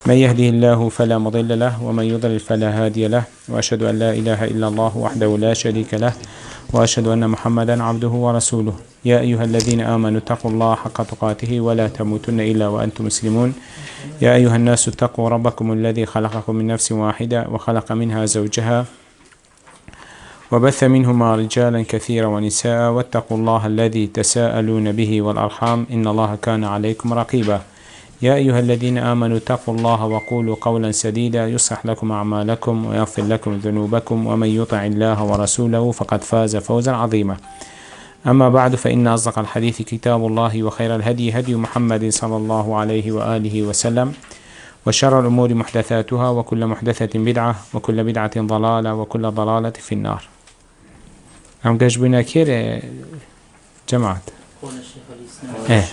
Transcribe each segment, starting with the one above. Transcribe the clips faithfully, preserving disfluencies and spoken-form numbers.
من يهده الله فلا مضل له ومن يضلل فلا هادي له وأشهد أن لا إله إلا الله وحده لا شريك له وأشهد أن محمدا عبده ورسوله. يا أيها الذين آمنوا اتقوا الله حق تقاته ولا تموتن إلا وأنتم مسلمون. يا أيها الناس اتقوا ربكم الذي خلقكم من نفس واحدة وخلق منها زوجها وبث منهما رجالا كثيرا ونساء واتقوا الله الذي تساءلون به والأرحام إن الله كان عليكم رقيبا. يا أيها الذين آمنوا اتقوا الله وقولوا قولا سديدا يصلح لكم أعمالكم ويغفر لكم ذنوبكم ومن يطع الله ورسوله فقد فاز فوزا عظيما. أما بعد فإن أصدق الحديث كتاب الله وخير الهدي هدي محمد صلى الله عليه وآله وسلم وشر الأمور محدثاتها وكل محدثة بدعة وكل بدعة ضلالة وكل ضلالة في النار. أم قجبنا كير جماعة إيه.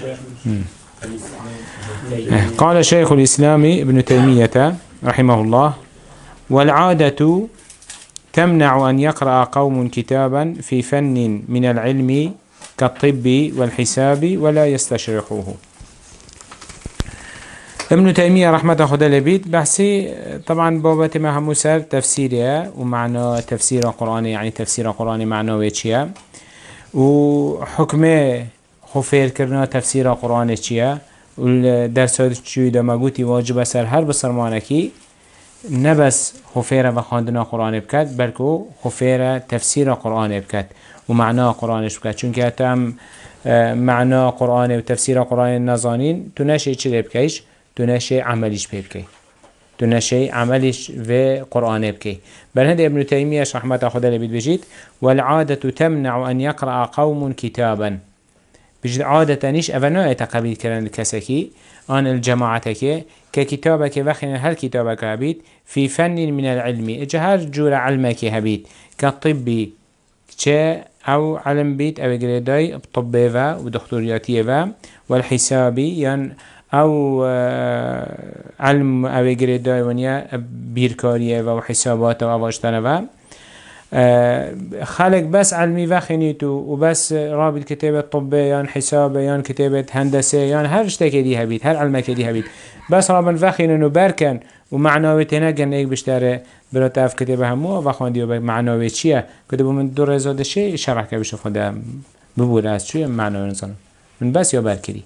قال شيخ الإسلام ابن تيمية رحمه الله: والعادة تمنع أن يقرأ قوم كتابا في فن من العلم كالطب والحساب ولا يستشرحوه. ابن تيمية رحمة خدا لبيت بحثي طبعا بابت ما همو سر تفسيرها ومعنى تفسير القرآن، يعني تفسير القرآن معنى ويتشيا وحكمه خفير كرنا تفسير القرآن اتشيا والدرسات چوی دا مگوتی واجب سر هر بسرمانکی نبس خفیره و خواندن قرآن بکد بلکه خفیره تفسیر قرآن بکد و معنا قرآنش بکد، چون که حتی هم معنا قرآن و تفسیر قرآن نزانین تو نشه چی بکیش؟ تو نشه عملیش بکی تو نشه عملیش و قرآن بکی. بل هند ابن تیمیه رحمت خدا لبید بجید: والعادة تمنع أن يقرأ قوم كتابا. بجد عادة نيش أفناء تقبيل كرن الكسكي آن الجماعتك ككتابك وخنا هل كتابك هبيت في فن من العلم إجهر جور علمك هبيت كالطبي كا أو علم بيت أو جريداي بطبي ودكتورياتي والحسابي يعني أو علم أو جريداي ونيا بيركارية وحسابات وأواشتنا خلق بس علمي وخنيتو وبس رابط كتابة طبية يعني حسابة يعني كتابة هندسة يعني هر اشتكي دي هبيت هر علمك دي هبيت بس رابط وخنينو بركن ومعناوي تنقن ايك بشتاره براتاف كتابة همو وخوان ديو معناوي چيه كتابة من دور رزاده شي شرح که بشو خدا ببور از چوية معناوي نظام من بس يا بركري.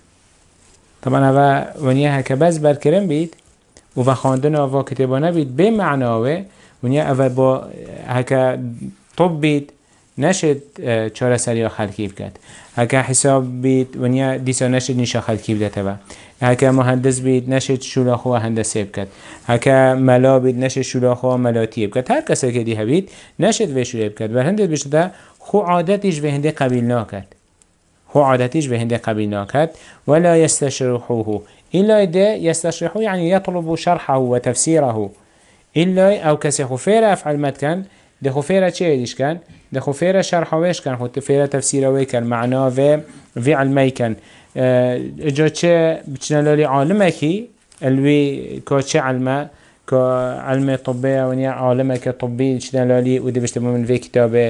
طبعا هوا ونيا هكا بس بركرن بيت وخواندن و كتابة نبيت بمعناوي ونیا اول با هکا طب بید نشد چهار سریا خلقی بکد، هکا حساب بید ونیا دیسا نشد نیشا خلقی بدته با، هکا مهندس بید نشد شولاخو هندسه بکد، هکا ملا بید نشد شولاخو ملاتی بکد. هر کسی که دیه بید نشد وشوله بکد و هنده بشده خو عادتش به هنده قبیل ناکد خو عادتش به هنده قبیل ناکد ولا يستشرحوه إلا ده يستشرحوه يعني يطلب شرحه وتفسيره إلا أو كسي خفيرة أفعل مد كان ده خفيرة چه ديش كان ده خفيرة شرحوش كان خفيرة تفسيروي كان معناه في في علمي كان اجا چه بچنالالي عالمكي الوي كا چه علمه كعلم طبية ونيا عالمك طبي چنالالي وده بشتبه من في كتاب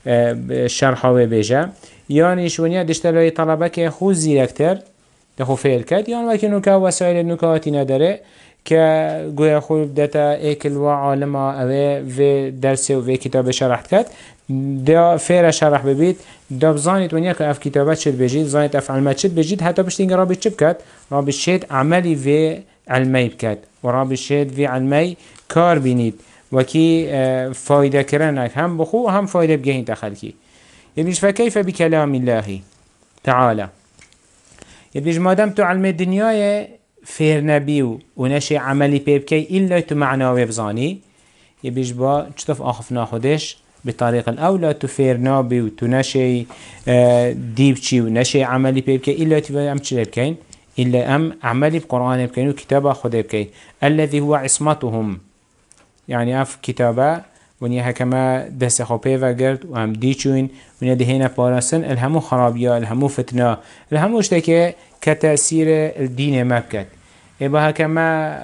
شرحوي بيجا يعني شونيا دشتالالي طلبك خوز زيركتر ده خفير كد يعني وكي نكا وسائل النكاتي نداره که گویا خوب دتا اکل و عالم اوه و درس و و کتاب شرحت کرد دا فیر شرح ببید دا بزانید ونیا که اف کتابت شد بجید زانید اف علمت شد بجید حتی بشت اینگه رابط چه بکد رابط شد عملی و علمی بکد و رابط شد و علمی کار بینید و کی فایده کرنک هم بخو هم فایده بگهین تخلکی. یبیش فکیف بکلام الله تعالی یبیش مادم تو علم دنیای فير نبيو ونشي عملي بيبكي إلا تو معناه بزاني يبيش با چطف آخفنا خودش بطريق الأولى تو فير نبي وتو نشي ديبشي ونشي عملي بيبكي إلا تو أم چلي بكين إلا أم عملي بقرآن بكين وكتابة خده بكين الذي هو عصمتهم يعني أف كتابة ونيا هكما دست خوبه وگرد و هم ديچوين ونيا دهينا بارسن الهمو خرابيا الهمو فتنة الهمو اشتكي كتأثير الدين مبكت إبا هكما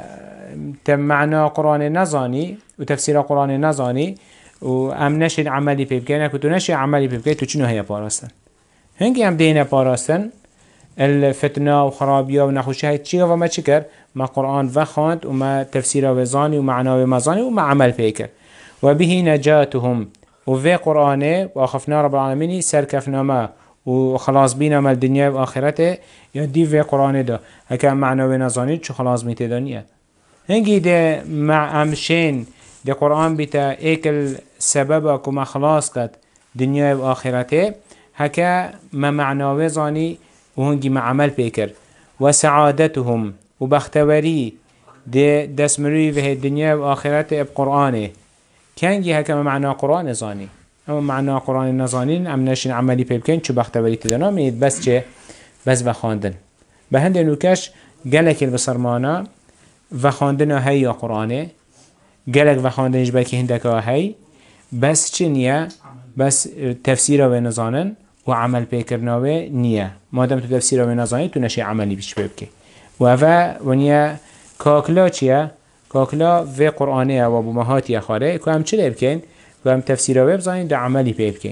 تمعنا قرآن نظاني وتفسير قرآن نظاني وام نشد عملي بيبكينا كتو نشد عملي بيبكي تو چنو هيا باراستن هنگي هم دينا باراستن الفتنة وخرابية ونخوشي هاي تشيغ وما تشكر ما قرآن وخاند وما تفسير وزاني ومعنى ومزاني وما عمل فيكر وبه نجاتهم وفي قرآنه وأخفنا رب العالمين سركفنا ما وخلاص بينا ما الدنيا وآخرته يدي في قرآنه ده هكا معنى ونزاني شو خلاص ميته دنيا هنگی ده مع امشين ده قرآن بتا ايكل سببك وما خلاص قد دنيا و آخرته هكا ما معناه زاني وهنگی ما عمل بيكر وسعادتهم وبختوري ده دسمروي في الدنيا و آخرته بقرآنه كانجي هكا ما معناه قرآن زاني اما معناه قرآن نزانين ام نشين عملي بيبكين چو بختوري تدنا ميد بس چه بس بخاندن بهند نوكش گلك البصرمانا و خواندن هی یا قرآنه گلک و خواندنش بلکه هندکه هی بس چه نیه بس تفسیر و نزانن و عمل پیکرناوه نیه مادم تو تفسیر و نزانی تو نشی عملی بیش ببکه و اوه ونیا کاکلا چیه؟ کاکلا و قرآنه و بمهاتی خاره که هم چه بکن؟ که هم تفسیر و بزانین ده عملی پی بکن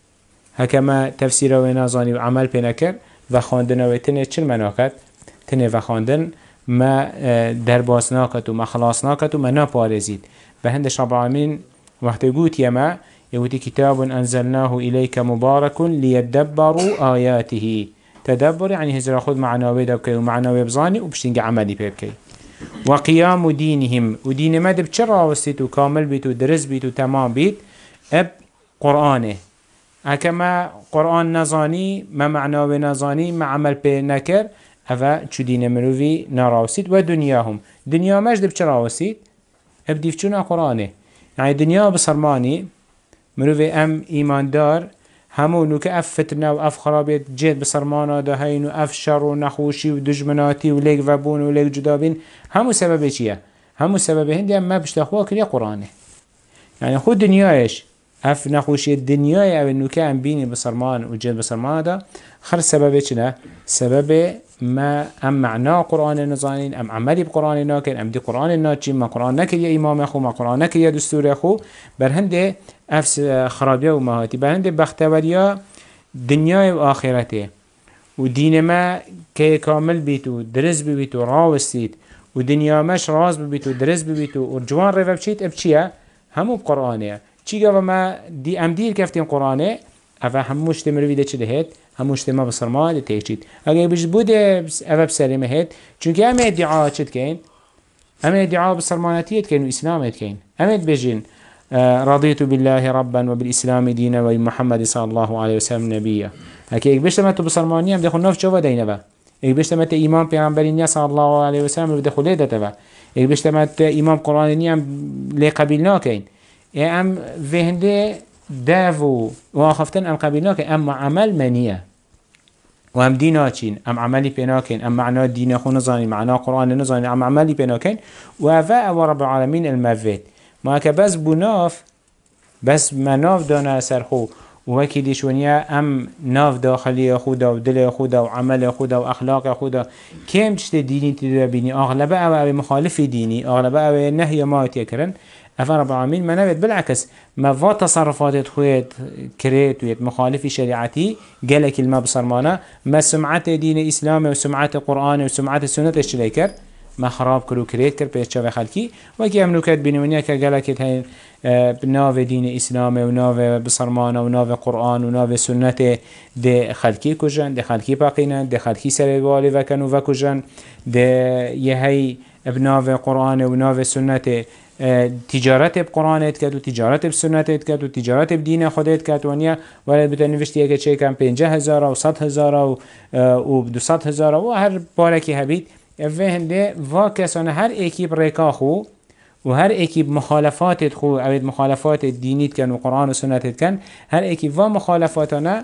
هکما تفسیر و نزانی و عمل پی نکر و خواندن و تنه چل مناکت؟ تنه و خواندن ما درباس ناكت وما خلاص ناكت وما نابارزيد بهندش رب العالمين وقت يقول يما يقول كتاب أنزلناه إليك مبارك ليدبروا آياته تدبر يعني هزر خذ معناوي دبكي ومعناوي بزاني وبشتنج عملي بيبكي وقيام دينهم ودين ما دب شرع وستو كامل بيتو درس بيتو تمام بيت اب قرآنه هكما قرآن نزاني ما معناوي نزاني ما عمل بي نكر هذا شو دين مروي نراوسيد ودنياهم دنيا ماش دب شراوسيد ابدي فشونا قرآنه يعني دنيا بصرماني مروي ام ايمان دار همو نوك اف فتنة و اف خرابيت جيت بصرمانا ده هين و اف شر و نخوشي و دجمناتي و ليك وبون و ليك جدابين همو سببه چيه همو سببه هندي ام ما بشتخوا كريا قرآنه يعني خود دنياش اف نخوشي الدنيا او نوك ام بيني بصرمان و جيت بصرمانا ده خر سببه چنه سببه ما ام معنا قرآن نزانين ام عملي بقرآن ناكن ام دي قرآن ناچين ما قرآن نكر يا امام اخو ما قرآن نكر يا دستور اخو برهنده افس خرابيه ومهاتي برهنده بختوريا دنيا و آخرته و دين ما كي كامل بيتو درس بيتو راوستيت و دنيا ماش راز بيتو درس بيتو و جوان رفا بشيت ابچيه همو بقرآنه چي قوة ما دي ام دير كفتين قرآنه افا هموش تمروي ده چه دهت هموش تما بصرمان ده تيجيد اگه بيش بوده افا بسرمه هت چونك همه ادعاء چد كين همه ادعاء بصرمانتيت كين و اسلامت كين همه بجين رضيت بالله ربا وبالإسلام دينا ومحمد صلى الله عليه وسلم نبيا هكي اگه بشتما تو بصرمانيه هم دخل ناف جوا دينه با اگه بشتما تو امام پیغمبرینی صلى الله عليه وسلم رو دخل لیده با اگه بشتما تو امام قرآنی هم لی قبیل ناکین ام وهنده دافو واخفتن ام قبیلناکن ام عمل منیه و ام دیناچین ام عملی پیناکن ام معنا دین خو نزانی معنا قرآن نزانی ام عملی پیناکن و اوه او رب العالمین المفید ما که بس بناف بس مناف دانا سرخو و وکی دیشونیا ام ناف داخلی خودا و دل خودا و عمل خودا و اخلاق خودا کم چشت دینی تیده بینی اغلبه او او مخالف دینی اغلبه او نهی ماتی کرن افا رب العالمين ما نبت بالعكس ما فا تصرفات خويت كريت ويت مخالف شريعتي قالك الما بصرمانا ما سمعت دين إسلامي وسمعت قرآن وسمعت السنة الشليكر ما خراب كرو كريت كر بيش شاف خلكي وكي أملوكات بنونيا كقالك هاي بناف دين إسلامي وناف بصرمانا وناف قرآن وناف سنة ده خلكي كجن ده خلكي باقينا ده خلكي سرقالي وكانوا وكجن ده يهي بناف قرآن وناف سنة تجارت بقرآن کرد و تجارت بسنت کرد و تجارت بدین خودت کرد و نیا ولی بتنوشتی که چه کم پنجاه هزار و صد هزار و و دوصد هزار و هر بارکی هبید فهنده و کسانه هر اکیب ریکا خو و هر اکیب مخالفات خو اوید مخالفات دینیت کن و قرآن و سنت کن هر اکیب و مخالفاتنا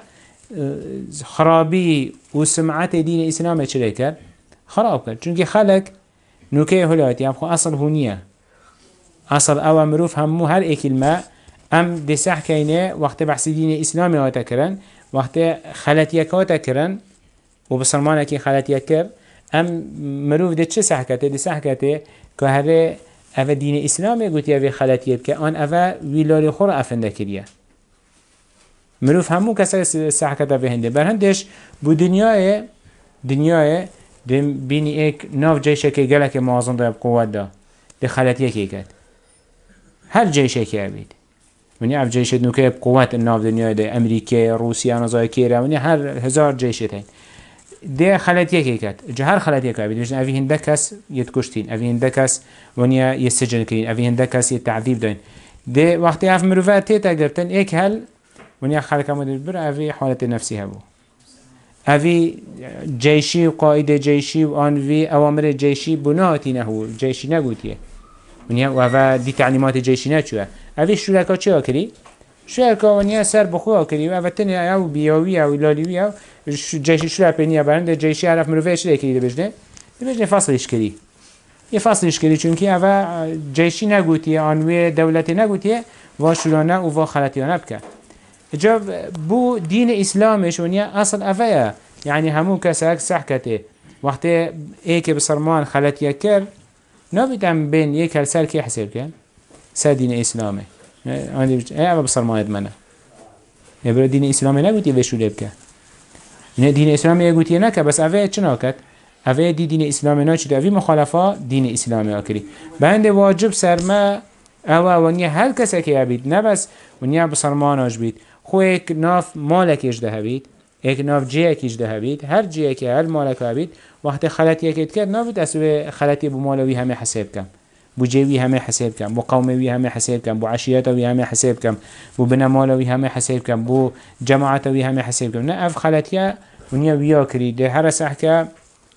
خرابی و سمعت دین اسلام چه کرد خراب کرد چونکه خلق نوکه هلاتی هم خو اصل هونیه اصل او مروف همو هر اكل ما ام دي سح كينه وقت بحث دين اسلامي هاتا كرن وقت خلاتيك هاتا كرن وبسلمانك خلاتيك كر ام مروف دي چه سح كته دي سح كته که هره او دين اسلامي قلت يا خلاتيك که آن او ویلال خور افنده كريه مروف همو کسا سح كته بهنده برهندش بو دنیای دنیای دم بینی ایک ناف جیشه که گلک مازن داره بقوت دا ده خلطیه که کد هر جیشه که بید ونیا اف جیشه نوکه بقوت ناف دنیای ده امریکا روسیه نزای کیره ونیا هر هزار جیشه تین ده خلطیه که کد جه هر خلطیه که بید بجن اوی هنده کس یتکشتین اوی هنده کس ونیا یسجن کرین اوی هنده کس یتعذیب داین ده وقتی اف مروفات تیتا گرتن ایک هل ونیا خلق مدر بر اوی حالت نفسی هبو اوی جیشی و قائد جیشی و آنوی اوامر جیشی بناتی نهو جیشی نگوتیه ونیا و اوه دی تعلیمات جیشی نچوه اوی شرکا چه کری؟ شرکا ونیا سر بخواه کری و اوه تنی او بیاوی او لالیوی او جیشی شرک پینیه برنده جیشی عرف مروفه شده کری ده بجنه ده بجنه فصلش کری یه فصلش کری چونکه اوه جیشی نگوتیه آنوی دولتی نگوتیه و شرانه و و خلطیانه بکه جاب بو دين إسلامش ونيا أصل أفيا يعني همو كساك سحكته وقت إيك بصرمان خلت يكر نبيتم بين يك هالسال كي حسب كان سا دين إسلامي عندي إيه أبى بصرمان يدمنه يبرد دين إسلامي نقولي بشو لبكه نه دين إسلامي يقولي نك بس أفيا شناكت أفيا دي دين إسلامي ناچد أفي مخالفة دين إسلامي أكري بعند واجب سرما أو ونيا هل كساك يبيد نبس ونيا بصرمانش بيد خو ایک ناف مالکش ده بید ایک ناف جیکش ده بید هر جیکی هر مالک بید وقت خلطی اکید کرد نبید اسو خلطی بو مالوی همه حساب کم بو جیوی همه حساب کم بو قوموی همه حساب کم بو عشیرتوی همه حساب کم بو بنمالوی همه حساب کم بو جماعتوی همه حساب کم نه اف خلطیه ونیا ویا کرید هر سحکه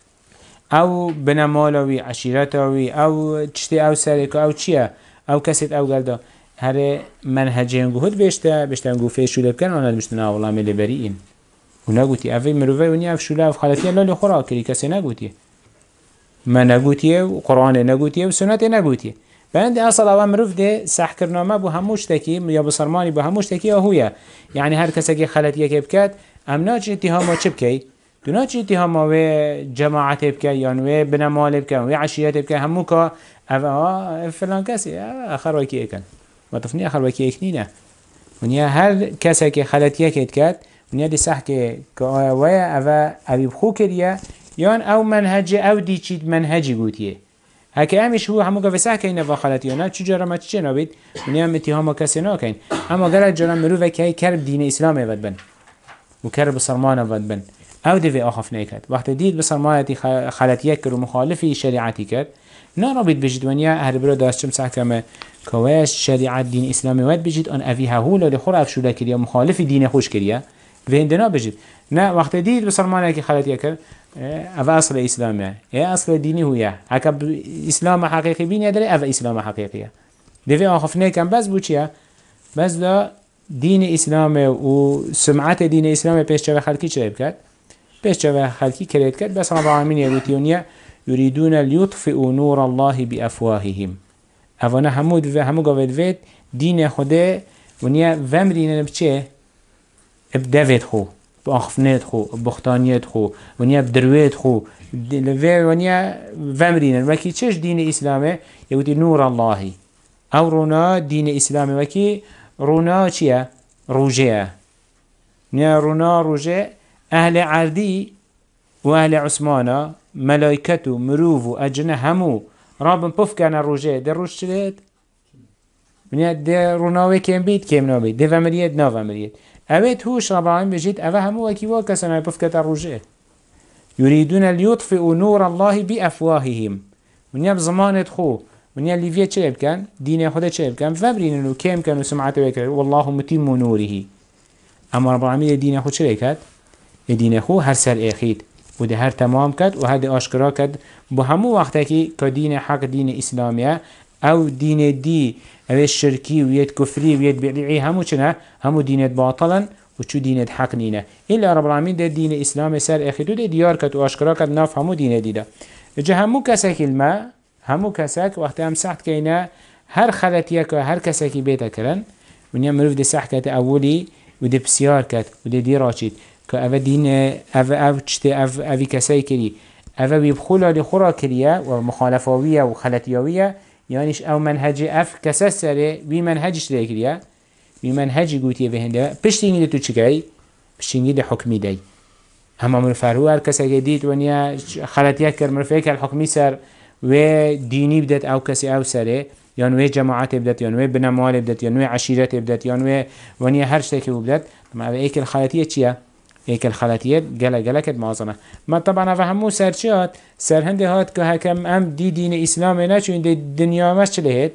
او بنمالوی عشیرتوی او چتی او سرک او چیه او کسید او گلده هر منهجين جهود بيشتا بيشتا نقول في شو لبكان أنا مشتنا والله ملي بريئين ونقولتي أفي مروفي ونيا في شو لا في خلاتي لا لخرا كري كسي نقولتي ما نقولتي وقرآن نقولتي وسنة نقولتي بعند أصل أوام مروف ده سحكرنا ما بو هموش تكي يا بصرماني بو هموش تكي هويا يعني هر كسي خلاتي كبكات أم ناج اتهام وشبكي دوناج اتهام و جماعت بكي يعني و بنمال بكي و عشيات بكي هموكا أفا فلان كسي آخر وكي كان ما تفني آخر وكي إكنينه ونيا هر كسا كي خلطيه كيت كات ونيا دي صح كي كأوايا أفا أبي بخو كريا يان أو منهج أو دي چيد منهجي قوتيه هكا أمش هو همو قفي صح كينا فا خلطيانا چو جارا ما چه نابيد ونيا متهاما كسي ناكين أما قلت جارا مروفا كي كرب دين إسلامي ود بن وكرب بصرمانه ود بن أو دي في آخف نيكت وقت ديد بصرمانتي خلطيه كر ومخالفي شريعتي كر ناربيد بجد ونيا هر برو داست چم صح كما كواش شريعة دين إسلامي ود بجد أن أفيها هولا لخور أفشولا كريا مخالف دين خوش كريا وهندنا بجد نا وقت ديد بصرمانه كي خلط يكر أفا أصل إسلامي إيه أصل ديني هو هكا إسلام حقيقي بين يدري أفا إسلام حقيقية دفي آخفنه كم بس بوچيا بس لا دين إسلامي وسمعة دين إسلامي بيش جوا خلقي چرا بكت بيش جوا خلقي كريت كت بس رب العالمين يقولون يريدون ليطفئوا نور الله بأفواههم أفنا همود و همو قاود وید دین خوده ونیا ومرینه بچه بدوید خو بآخفنید خو بختانیت خو ونیا بدروید خو لوی ونیا ومرینه وکی چش دین اسلامه یوتی نور الله او رونا دین اسلامه وکی رونا چیه؟ روجه نیا رونا روجه اهل عردی و اهل عثمانه ملائکتو مروفو اجنه همو رابن پف کنه روزه در روز چلید منی در روناوی کم بید کم نبید در ومریت نه ومریت اوه هوش رب العالمین بجید اوه همو وکی وا کسانه پف کت روزه يريدون ليطفئوا نور الله بأفواههم منی بزمانت خو منی لیویه چه بکن دین خدا چه بکن وبرینو کم کن و سمعت بکر والله متم نوره اما رب العالمین دین خود چه بکد دین خو هر سر اخید و ده هر تمام کد و هر ده آشکرا کد با همو وقتا که دین حق دین اسلامیه او دین دی او شرکی و ید کفری و ید بیعی همو چنه همو دینت باطلا و چو دینت حق نینه الا رب العالمین ده دین اسلام سر اخیدو ده دیار کد و آشکرا کد ناف همو دین دیده جا همو کسک الماء همو کسک وقتی هم سخت که اینه هر خلطیه که هر کسکی بیتا کرن ونیا مروف ده سخت کد اولی و ده بسیار کد و ده دیرا چید که او دین او او چته او اوی کسایی کری او بیبخولا لخورا کریه و مخالفاویه و خلطیاویه یعنیش او منهج اف کسا سره وی منهجش ده کریه وی منهجی گوتیه به هنده پشتینگی ده تو چکایی؟ پشتینگی ده حکمی ده هم من فرهو هر کسی که دید ونیا خلطیت کرد مرفیک الحکمی سر و دینی بدت او کسی او سره یا نوع جماعت بدت یا نوع بنمال بدت یا نوع عشیرت بدت یا نوع ونیا هر شتی که بدت ما ایک الخلطیه چیه ایک الخلطیه گله گله کد معظمه ما طبعا فهمو سر چیات سر هنده هات که حکم ام دی دین اسلام نه چون دی دنیا مش چلیه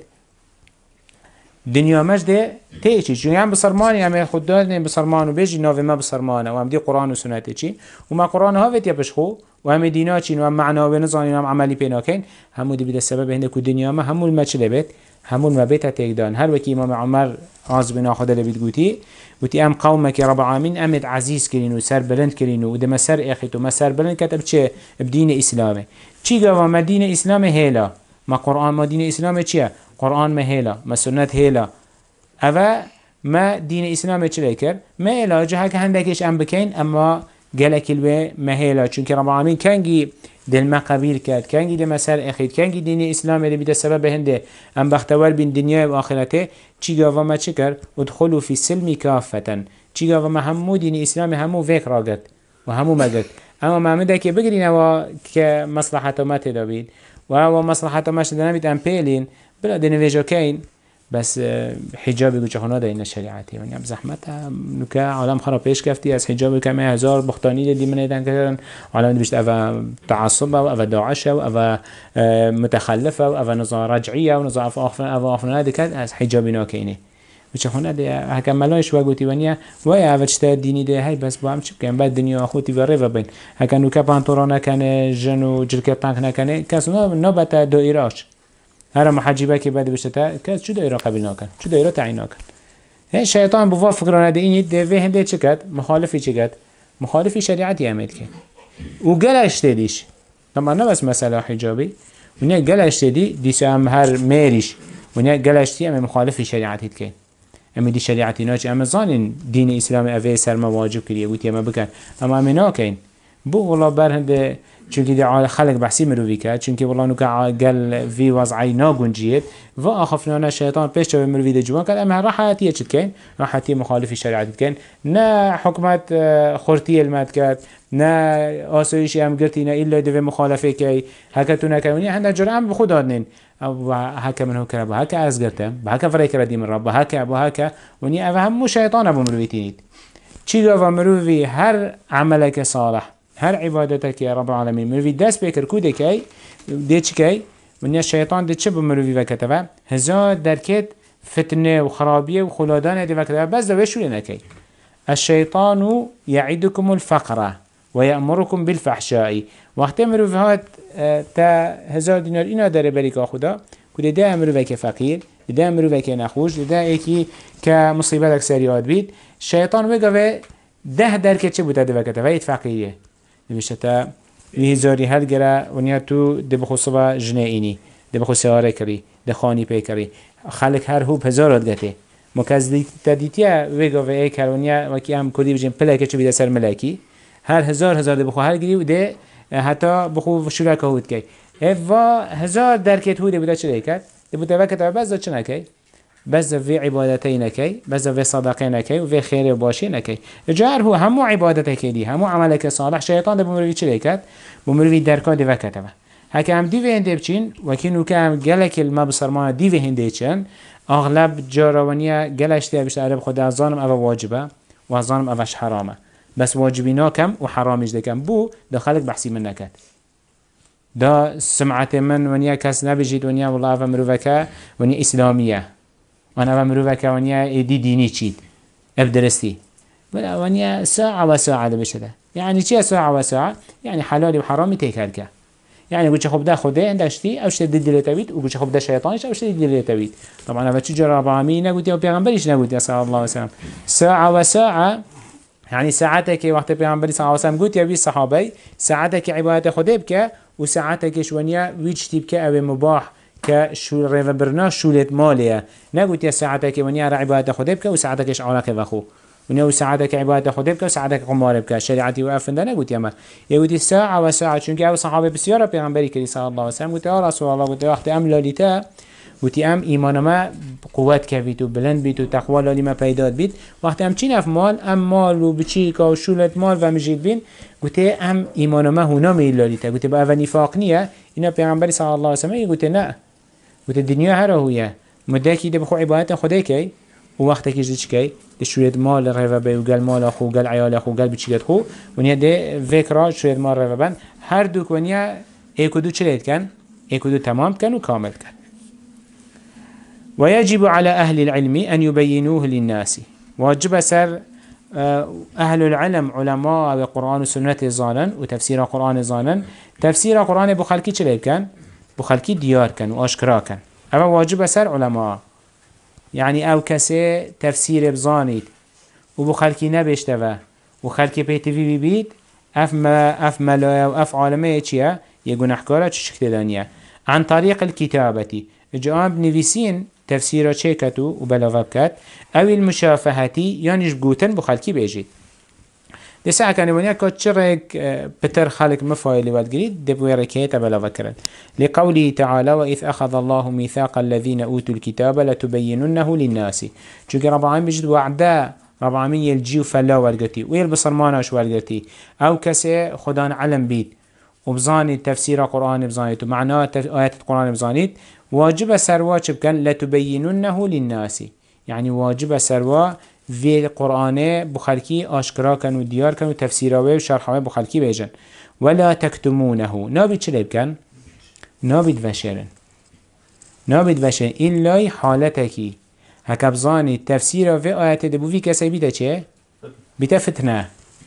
دنیا مش ده تیچی چون هم بسرمانی هم خود دادن بسرمان و بیجی ناو ما بسرمانه و هم دی قرآن و سنت چی و ما قرآن ها ویت بشخو و هم دینا چین و هم معنا و نظانی و هم عملی پینا کن همون دی بده سبب هنده که دنیا ما همون ما چلی بید همون ما بیت تکدان هر وکی امام عمر عاز بنا خدا لبید گوتی گوتی ام قومك رب العالمين امد عزیز کرین و سر بلند کرین و دم سر اخیت و ما سر بلند کتب چه بدین اسلامه چی گوا ما دین اسلام هیلا ما قرآن ما دین اسلام چیه قرآن ما هیلا ما سنت هیلا اوه ما دین اسلام چلی کرد ما علاجه هک هندکش ام بکن اما گلک الوه ما هیلا چون که رب العالمین کنگی دل ما قبیل کرد کنگی دم سر اخیت کنگی دین اسلام دی بیده سبب هنده ام بختور بین دنیا و آخرته چی گوا ما چی کرد ادخلوا فی السلم کافتن چی گوا ما همو دین اسلام همو فکر راگد و همو مگد اما ما مده که بگرین و که مصلحت ما تدابید و و مصلحت ما شده نبید ام پیلین بلا دین ویجا کین بس حجابی گوچه خونه دین شریعتی و نیم زحمت نکه عالم خراب پیش کفتی از حجابی که می هزار بختانی دی من ایدن کردن عالم بیشت او تعصب و او داعش و او متخلف و او نظام رجعیه و نظام او آفرانه دکت از حجابی ناکینه گوچه خونه دی حکم ملایش و گوتی ونیا و او چتا دینی دی هی بس با هم چی بکن بعد دنیا خودی و ریو بین حکم نکه پانتورا نکنه جن و جرکت تنک نکنه کس نبت دائراش هر محجبه که بعد بشته کس چه دایره قبول نکن چه دایره تعیین نکن هی شیطان بوا فکرانه ده اینی دوی هنده چه کد مخالفی چه کد مخالفی شریعتی عمل که و گلش تدیش طبعا نه بس مسئله حجابی و نه گلش تدی دیسه هم هر میریش و نه گلش تی هم مخالفی شریعتی که اما دی شریعتی ناچ اما زانین دین اسلام اوه سر مواجب کریه گوتی اما بکن اما اما ناکین بو والله بر هنده چونکه دی خلق بحثی مروی کرد چونکه والله نو که قل وی وضعی ناگنجید و آخفنانه شیطان پیش چه مروی دی جوان کرد اما راحتیه چید کن راحتیه مخالفی شریعت کن نه حکمت خورتی علمت کرد نه آسایشی هم گرتی نه ایلا دوی مخالفه که هکتو نکنونی هنده جرعم بخود دادنین و هکا منو کرد و هکا از گرتم و هکا فرای کردی من رب و هکا و هکا ونی اوه همو شیطان ابو مروی تینید چی گفت مروی هر عملک صالح هر عبادتك يا رب العالمين مروي دست بكر كوده كي دي چه كي ونيا الشيطان دي چه بمروي وكتبه هزار دركت فتنه وخرابيه وخلادان دي وكتبه بس ده وشو لنا كي الشيطان يعدكم الفقر ويأمركم بالفحشاء وقت مروي هات تا هزار دينار اينا داره بريكا خدا كوده ده مروي كفقير ده مروي كنخوش ده ايكي كمصيبتك سريعات بيت الشيطان وقفه ده دركت چه بوده ده وكتبه ايت فقيره نوشته هزاری هر گره ونیا تو ده بخو صبح جنائینی ده بخو سیاره کری ده خانی پی کری خلق هر هوب هزارات گته مکز تدیتیه ویگا و ای کرونیا وکی هم کردی بجیم پلکه چو بیده سر ملکی هر هزار هزار ده بخو هر گری و ده حتی بخو شرکه هود کی و هزار درکت هوده بوده چه کرد ده بوده وقت بس ده چه نکی بس في عبادتي نكي بس في صدقه نكي وفي خير وباشي نكي جار هو همو عبادتك دي همو عملك صالح شيطان ده بمروي چه ليكت بمروي دركان دي وكتبه هكا هم دي في هنده بچين وكينو كام گلك المبصرمان دي في هنده چن اغلب جاروانيا گلش ده بشت عرب خود از ظانم او واجبه و از ظانم اوش حرامه بس واجبينا كم و حرامش ده كم بو ده خلق بحثي من نكت ده سمعت من ونيا كس نبجيد ونيا والله او مروفكا ونيا اسلاميه وانا بمروفه كوانيا دي ديني چيد ابدرستي ولا وانيا ساعة وساعة ده بشده يعني چيه ساعة وساعة يعني حلالي وحرامي تيكالك يعني قوش خب ده خده اندشتي او شده دي لتويد وقوش خب ده شيطانش او شده دي لتويد طبعا انا بچو جرى ربعامي نقول يا بيغنبريش نقول يا صلى الله عليه وسلم ساعة وساعة يعني ساعتك وقت بيغنبري صلى الله عليه وسلم قلت يا بي الصحابي ساعتك عبادة خده بك وساعتك شوانيا ويجتي بك او مباح كشو ريفا برنا شولت ماليه نقول يا ساعتك ونيا عبادة خدبك وساعتكش علاقة وخو ونيا وساعتك عبادة خدبك وساعتك قمار بك شريعتي وقفن نقول يا ما يقول ساعة وساعة چونك او صحابة بسيارة پیغمبري كري صلى الله عليه وسلم قلت يا رسول الله قلت وقت ام لاليتا وتي ام ايمان ما قوت كفيت وبلند بيت وتقوى لالي ما بيداد بيت وقت ام چين اف مال ام مال وبچيكا وشولت مال ومجيد بين قلت ام ايمان ما هنا ميلالي تا قلت بقى نفاق نية انا پیغمبر صلى الله عليه وسلم قلت نا قلت الدنيا هره هي مداكي ده بخو عبادت خدای كي ووقتك يجيش كي شوية مال رفا بي وقال مال أخو وقال عيال أخو وقال بتشيلت خو ونيا ده فكرة شوية مال رفا بان هر دوك ونيا ايكودو چليت كان ايكودو تمام كان وكامل كان ويجب على أهل العلم أن يبينوه للناس واجب سر أهل العلم علماء القرآن والسنة زانن وتفسير القرآن زانن تفسير القرآن بخلقي چليت كان بخلقي ديار كان واشكرا كان اما واجب سر علماء يعني او كسي تفسير بزانيت وبو خلقي نبشتوا وخلقي بيتفي بيبيت اف ما اف ملايا واف عالمية چيا يقول احكارا چشكت دانيا عن طريق الكتابة جاء بنفسين تفسيرا چيكتو وبلاغبكت او المشافهتي يانش بقوتن بو خلقي بيجيت دسا كان ونيا كات شرك بتر خلق مفايل والجريد دبوي ركيت بلا فكرت لقوله تعالى وإذ أخذ الله ميثاق الذين أوتوا الكتاب لتبيننه للناس چونك رب العالمين بجد وعدا رب العالمين يلجيو فلا والجرتي ويلبصر ماناش والجرتي أو كسي خدان علم بيت وبزاني تفسير القرآن بزانيت ومعناه آيات القرآن بزانيت واجب سروا كان لتبيننه للناس يعني واجب سروا في القرآن بخلقي آشكرا كان وديار كان وتفسيراوه وشرحاوه بخلقي بيجن ولا تكتمونه نابد چلب كان نابد وشرن نابد وشرن إلا حالتكي هكبزاني تفسيراوه آيات دبو في كسي بيتا چه؟ بيتا فتنه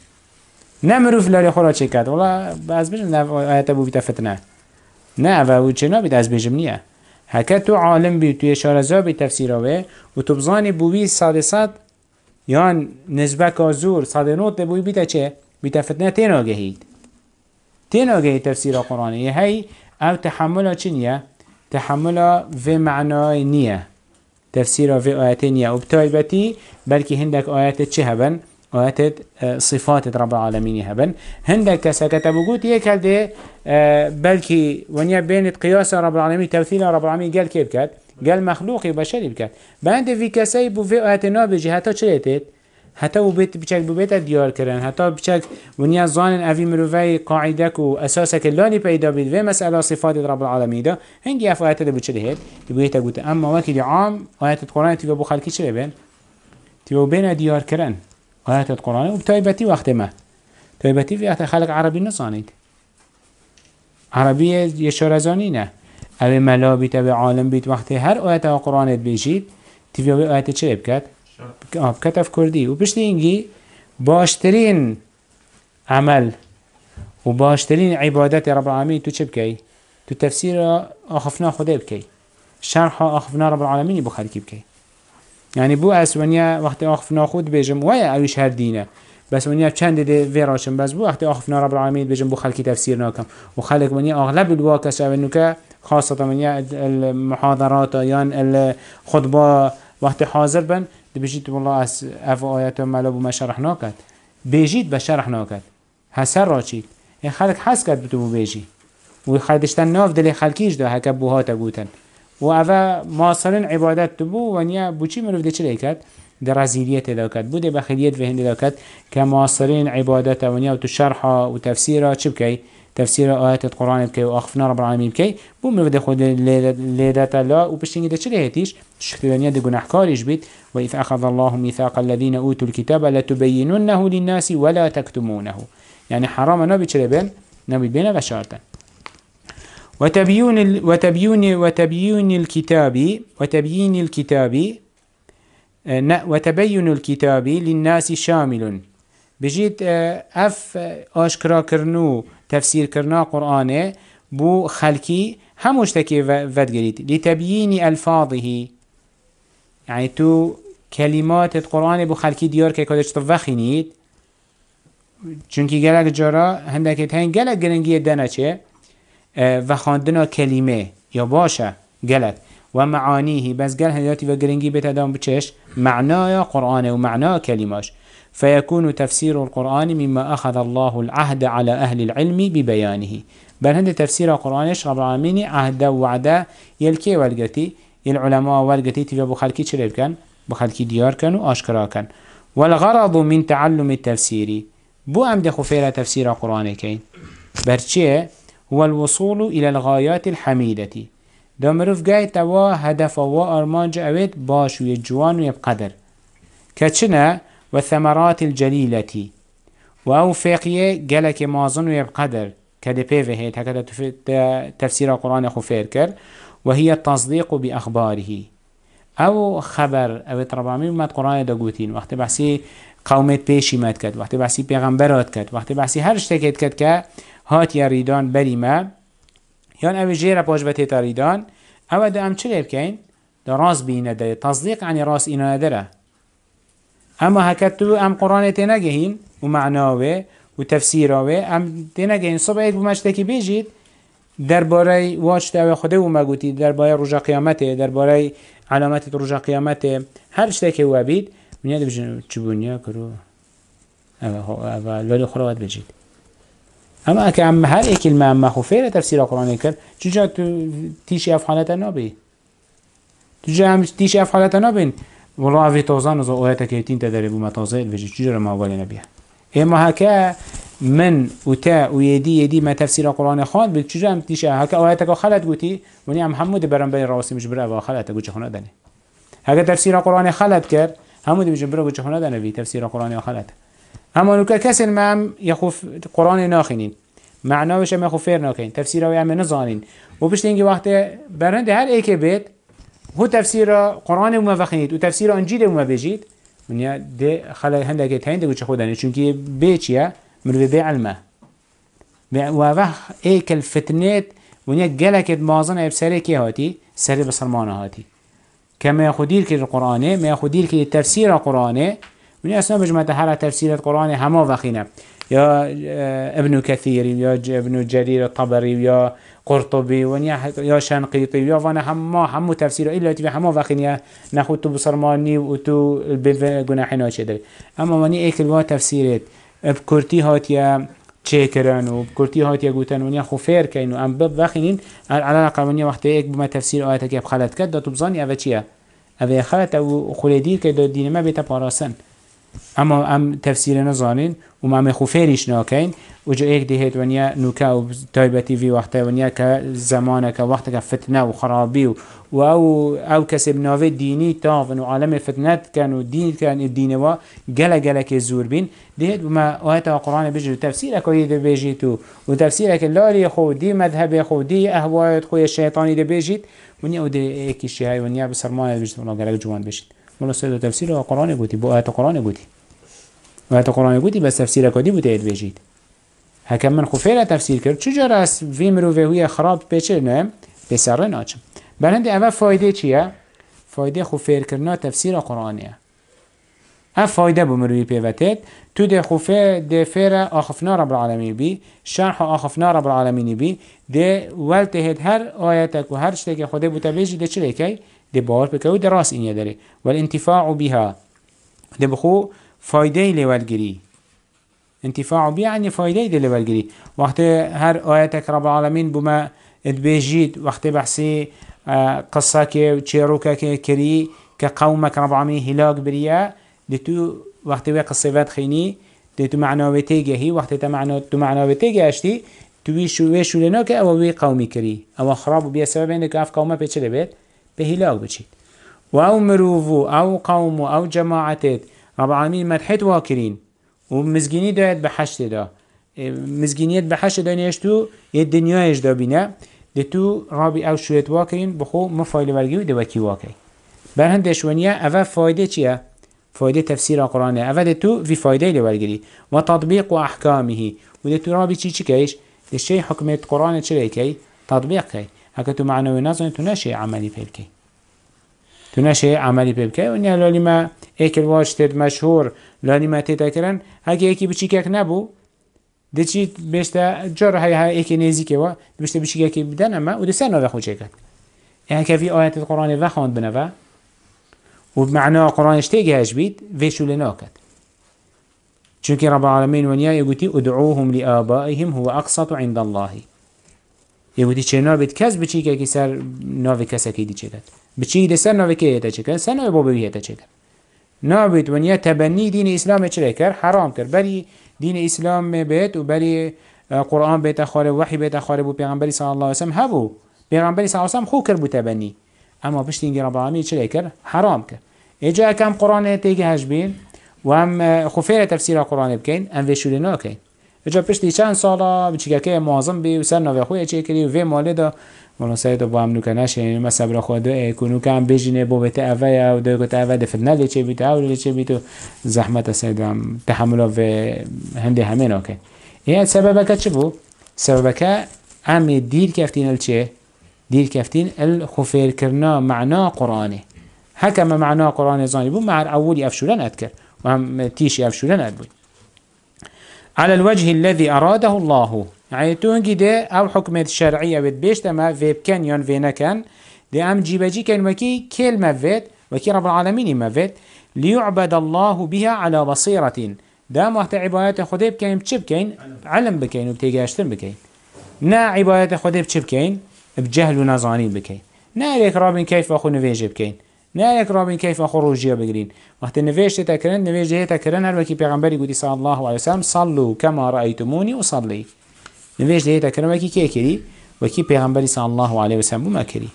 نمروف لاري خورا چه كد والله باز بجم آيات دبو بيتا فتنه نه و چه نابد از بجم نيه هكا تو عالم بي تو يشارزا بتفسيراوه وتبزاني بوي صاد صاد یان نسبت آزور صد نوت بوی بیتا چه؟ بیتا فتنه تین آگهید تین آگهید تفسیر قرآنی یه هی او تحمل چی نیه؟ تحمل و معنای نیه تفسیر و آیت نیه و بتایبتی بلکه هندک آیت چه هبن؟ آیت صفات رب العالمین هبن هندک کسا کتبو گوت یک هلده بلکه ونیا بینت قیاس رب العالمین تمثیل رب العالمین گل که بکد قال مخلوقي بشري بكات بعد في كسي بو في آتنا بيجي حتى چليتت حتى بو بيت بچك بو بيت ديار كرن حتى بچك ونيا زانن افي مروفي قاعدك واساسك اللاني پیدا بيد في مسألة صفات رب العالمين ده هنگي اف آيات ده بو چليت بو يتا قوت اما وكي عام آيات القرآن تبا بو خلقي چلي بين تبا بين ديار كرن آيات القرآن وبتايبتي وقت ما تايبتي في خلق عربي نصانيد عربي يشارزانينه اوه ملا بیت اوه عالم بیت وقتی هر آیت قرآنت بیشید تیوی اوه آیت چه بکد؟ آب کتف کردی و پشت اینگی باشترین عمل و باشترین عبادت رب العالمین تو چه بکی؟ تو تفسیر آخفنا خوده بکی شرح آخفنا رب العالمین بخلکی بکی يعني بو اسونيا وقت آخفنا خود بيجم ويا اويش هر دينه بس ونيا چند ده ويراشم بس بو وقت آخفنا رب العالمين بيجم بو خلقي تفسير ناكم وخلق ونيا اغلب الواقع شاونوكا خاصة ونيا المحاضرات يان الخطبة وقت حاضر بن ده بيجيت والله اس اف آيات مالا بو ما شرحناكت بيجيت بشرحناكت هسر راشيك این خلق حس کرد بتو بو بيجي و خلقشتن ناف دل خلقيش ده هكا بوها تقوتن و اوه ماصرين عبادت تبو ونيا بو چي مروف ده چه لكت؟ ده رزيليت ده كت بو ده بخليت وهند ده كت كماصرين عبادت ونيا و تشرحا و تفسيرا چه بكي؟ تفسير آيات القرآن بكي و أخفنا رب العالمين بكي بو مروف ده خود ليدت الله و بشتنگي ده چه لهتيش؟ شكت دنيا ده گناحكاريش بيت وإذ أخذ الله ميثاق الذين أوتوا الكتاب لتبيننه للناس ولا تكتمونه يعني حرام نبي چه لبين؟ نبي بين وشارتا وتبيين ال... وتبيين وتبيين الكتاب وتبيين الكتاب وتبين الكتاب للناس شامل بجيت اف اشكرا كرنو تفسير كرنا قرآن بو خلقي هموش تكي ودقريت لتبيين الفاظه يعني تو كلمات القرآن بو خلقي ديار كي كدش تفخينيت چونكي گلك جارا هندك تهين گلك گرنگي دانا چه و خواندنا کلمه یا باشه گلک و معانیه بس گل هدیاتی و گرنگی بتدام بچش معنای قرآن و معنای کلماش فيكون تفسير القرآن مما أخذ الله العهد على أهل العلم ببيانه بل هند تفسير القرآن رب العالمين عهد وعدا يلكي والقتي العلماء ورقتي تبا بخلكي چرب كان بخلكي ديار كان وآشكرا كان والغرض من تعلم التفسير بو ام دخو فيرا تفسير قرآن كين برچه هو الوصول إلى الغايات الحميدة دا مروف جاي توا هدف و أرمانج أويت باش ويجوان ويبقدر كتشنا والثمرات الجليلة وأو فقيه جلك مازن ويبقدر كده بيفهيت هكذا تفسير القرآن خفير كر وهي التصديق بأخباره أو خبر أو تربامي ما القرآن دا قوتين وقت بحسي قومت بيشي مات كد وقت بحسي پیغمبرات كد وقت بحسي هر اشتكت كد که هات یا ریدان بریمه یان او جیره پاجبته تا ریدان او دا ام چلی بکن دا راس بینه دا تصدیق عنی راس اینا نداره اما هکت تو ام قرآن تنگهین و معناوه و تفسیراوه ام تنگهین صبح اید بمشتکی بیجید درباره واجت او خوده و مگوتی درباره رجا قیامته درباره علامت رجا قیامته هر اشتکی و بید منید بجن چبونیا کرو او لولی خلوات بجید اما اكا عم هر اي كلمة عم خفيرة تفسير القرآن كر تجا تيشي اف حالتا نابي تجا عم تيشي اف حالتا نابين والله في توزان وزا اوهاتا كيتين تدربو ما توزيل بجي تجا ما اولي نبيها اما هكا من وتا ويدي يدي ما تفسير القرآن خان بتجا عم تيشي هكا اوهاتا خلت قوتي وني عم حمود برن بين راسي مش برا خلت قوتي خنا داني هكا تفسير القرآن خلت كر حمود مش برا قوتي خنا داني تفسير القرآن خلت اما نوكا كسل ما عم يخوف قرآن ناخنين معناوش هم يخوفير ناكين تفسيره ويعمل نظانين وبشتينجي وقت برند هر ايك بيت هو تفسير قرآن وما فخنيت وتفسير انجيل وما بيجيت من يا ده خلى هندك تهين ده وش خداني چونكي بيتيا من بيع الماء وفخ ايك الفتنات ونيا جلك مازن بسري كي هاتي سري بسلمان هاتي كما ياخدير كي القرآن ما ياخدير كي تفسير القرآن من أسماء مجموعة هذا تفسير القرآن هما وخينا يا ابن كثير يا ابن جرير الطبري يا قرطبي ونيا يا شنقيطي يا فانا هما هم تفسير إلا تبي هما وخينا ناخد تو بصرماني وتو الجناحنا شدري أما وني إيك الوا تفسيرات بكرتي هات يا تشكران وبكرتي هات يا جوتان ونيا خفير كأنه أم بب وخينين على الأقل ونيا وقت إيك بما تفسير آياتك بخلت كده تبصاني أفتشيا أبي خلت أو خلدير كده دين ما بيتبارسن اما ام تفسير نزانين وما ام خوفيريش ناكين وجا ايك دهيت ونيا نوكا و تايبتي في وقتا ونيا كزمانك وقتا كفتنة وخرابي و او او كسب ناوي ديني تافن وعالم الفتنات كانوا دين كان الدين و جلا جلا كزور بين دهيت وما آيات القرآن بيجي تفسيرك ويد بيجيتو وتفسيرك اللالي خو دي مذهب خو دي اهواء خو الشيطاني ده بيجيت ونيا ودي ايك الشيء هاي ونيا بسرمان بيجيت والله جلا جوان بيجيت ولا سيد تفسير القرآن قوتي بو آيات القرآن قوتي وآيات القرآن قوتي بس تفسير كودي بتاعت بيجيت هكذا من خفيرة تفسير كرد شجرة اس في مروفه خراب بيشل نعم بسر ناچم بلند اول فایده چیه؟ فایده خفير كرنا تفسير القرآنية اف فایده بمروي بيوتت تو ده خفير ده فيرة آخفنا رب العالمين بي شرح آخفنا رب العالمين بي ده والتهد هر آياتك و هر شتك خوده بوتا بيجي ده چلي كي ده باور بكوي ده راس إنيا داري والانتفاع بها ده بخو فايده لولگري انتفاع بها يعني فايده لولگري وقت هر آياتك رب العالمين بما ادبيجيت وقت بحثي قصة كي چيروكا كي كري كقومك رب العالمين هلاك بريا ده تو وقت بها قصيفات خيني ده تو معناوتيجه هي وقت تو معنى تو معناوتيجه اشتي توي شو ويشو لناك او وي قومي كري او خراب بها سبب انك اف قومه بيچله بيت بهلاك بچيت او مروفو او قومو او جماعتت رب العالمين مدحت واكرين ومزجيني دايت بحشت دا مزجينيت بحشت دا نيشتو الدنيا يجدا بنا دتو رابي او شويت واكرين بخو مفايل ورقي ودوكي واكي برهند شوانيا اوه فايده چيه؟ فايده تفسير القرآن اوه دتو في فايده لورقري وتطبيق احكامه ودتو رابي چي چي كيش دشي حكمة القرآن چلي كي تطبيق كي هكا تو معنوي نظر تو نشي عملي بيبكي تو نشي عملي بيبكي ونيا لولي ما ايك الواجتد مشهور لاني ما تتكرن هكي ايكي بچيكك نبو ده چي بيشتا جار هاي هاي ايكي نيزيكي وا بيشتا بچيكك بدن اما وده سنة وخو چيكت يعني كفي آيات القرآن وخوند بنفا وبمعنى القرآن اشتاقهاش بيت فيشو لناكت چونك رب العالمين ونيا يقولي ادعوهم لآبائهم هو أقسط عند الله يقولي چنا بيت كس بچيكك سر ناوي كسكي دي چيكت بچی ده سر نوی که هیتا چکر سر نوی بابوی هیتا چکر نابید ونیا تبنی دین اسلام چرا کر حرام کر بری دین اسلام بیت و بری قرآن بیت خاره وحی بیت خاره بو پیغمبری صلی الله علیه وسلم هبو پیغمبری صلی الله علیه وسلم خو کر بو تبنی اما پشت اینگه رب العالمین چرا کر حرام کر اجا کم قرآن تیگه هجبین و هم خفیر تفسیر قرآن بکن ام وشوری ناکن اجا پشتی چند سالا بچیکه که معظم بی و سر نوی خوی چه کری و وی مالی دا مولا سید با هم نوکه نشه ما صبر خود دو کنو که هم بجینه با بیت اوه و دو کت اوه دفتنه لیچه بیت او لیچه بیت و زحمت سید هم تحمل و هنده همه ناکن این سببه که چه بو؟ سببه که هم دیر کفتین الچه؟ دیر کفتین الخفیر کرنا معنا قرآنه حکم معنا قرآن زانی بو مع اولی افشولن ادکر و هم تیشی افشولن ادبوی على الوجه الذي أراده الله يعني تونجي ده أو حكمة الشرعية بتبيشت ما فيب كان يون فينا كان ده أم جيبجي كان وكي كلمة فيت وكي رب العالمين ما فيت ليعبد الله بها على بصيرة ده محت عبادات خديب كان بتشب كين علم بكين وبتيجاشتن بكين نا عبادات خديب بتشب كين بجهل ونظانين بكين نا ليك رابين كيف أخو نفيج بكين نالك رابين كيف أخو روجيا بقرين وقت النفيش تكرن نفيش هي تكرن هل وكي پیغمبری قدي صلى الله عليه وسلم صلوا كما رأيتموني أصلي نفيش هي تكرن وكي كي كري وكي پیغمبری صلى الله عليه وسلم ما كري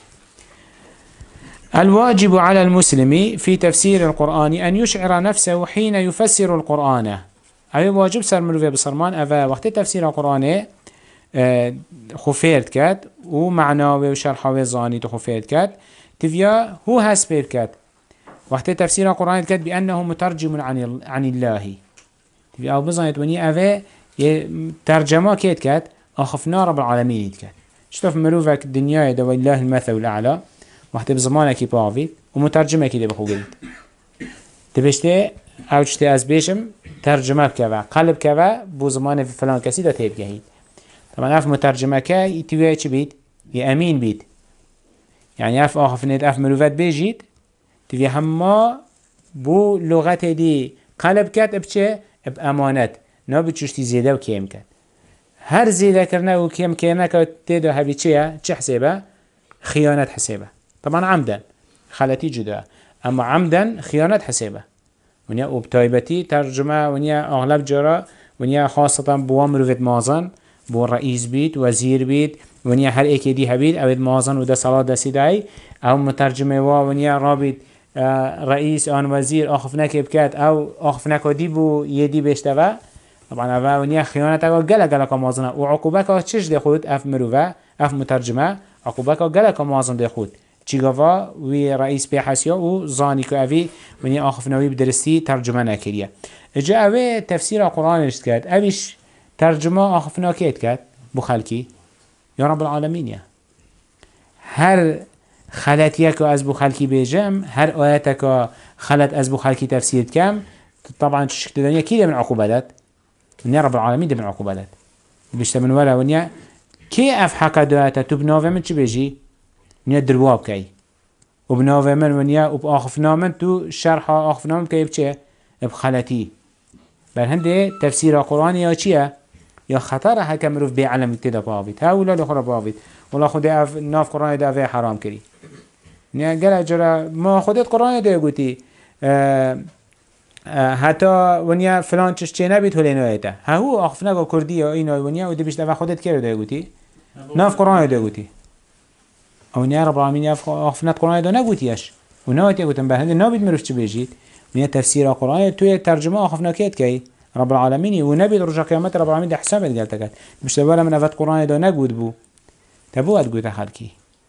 الواجب على المسلم في تفسير القرآن أن يشعر نفسه حين يفسر القرآن أي واجب سر مروفي بصرمان أفا وقت تفسير القرآن خفيرت كات ومعناوي وشرحاوي زاني تخفيرت كات تفيا هو هسبير كات وقت تفسير القرآن كات بأنه مترجم عن عن الله تفيا أو بزانت وني أفا ترجمة كات كات أخفنا رب العالمين كات شتوف مروفك الدنيا دا والله المثل الأعلى وقت بزمانك باوي ومترجمة كده بخو قلت تبشتي أو تشتي أزبيشم ترجمة بكوا قلب كوا بو زمان في فلان كسي دا تيب جهيد طبعا أف مترجمة كا يتويا چه بيت يأمين بيت يعني أف آخف نيت أف مروفات بيجيت تبي هما بو لغت دي قلب كات بچه بأمانت نا بتشتي زيادة وكيم كات هر زيادة كرنا وكيم كينا كات تيدو هبي چه چه حسابه خيانة حسابه طبعا عمدا خلتي جدا أما عمدا خيانة حسابه ونيا وبتايبتي ترجمة ونيا أغلب جرا ونيا خاصة بو مروفات مازن بو رئيس بيت وزير بيت ونيا هر ايكي دي هبيت او مازن ودا صلاة دا سيداي او مترجمه وا ونيا رابط رئيس آن وزير آخفناك بكات او آخفناك دي بو يدي بيشتوا طبعا او ونيا خيانة او گلا گلا كمازنه وعقوبك او چش دي خود اف مروفه اف مترجمه عقوبك او گلا كمازن دي خود چيغوا وي رئيس بيحسيا و زاني كو اوي ونيا آخفناوي بدرسي ترجمه نكريا اجا اوي تفسير القرآن اشتكات اويش ترجمه آخفنا كيت كات بو خلقي يا رب العالمين يا هر خلاتيك از بو خلقي بيجم هر آياتك خلت از بو خلقي تفسير كم طبعا تشكت الدنيا كيدا من عقوبات من يا رب العالمين ده من عقوبات بيشتا من ولا ونيا كي اف حقا دواتا تبناوه من چه بيجي ونيا درواب كي وبناوه من ونيا وبآخفنا من تو شرحا آخفنا من كي بچه بخلاتي بل هنده تفسير القرآن يا چيه يا خطر هكا مروف بي علم تدا باويت ها ولا لخرا باويت ولا خده اف ناف قرآن دا في حرام كري نيا قال جرا ما خدت قرآن دا يقولي اه اه حتى ونيا فلان چش چه نبيت هلين آيتا ها هو اخفنا كردي يا اينا ونيا ودي بيشت افا خدت كيرو دا يقولي ناف قرآن دا يقولي او نيا رب العالمين اخفنا قرآن دا نقوليش وناوت يقولن بهند نابد مروف چه بيجيت نيا تفسير القرآن توي ترجمة اخفنا كيت كي رب العالمين ونبي رجع قيامات رب العالمين ده حساب قالتك مش تبغى من أفات قرآن ده نجود بو تبغى تقول خالكي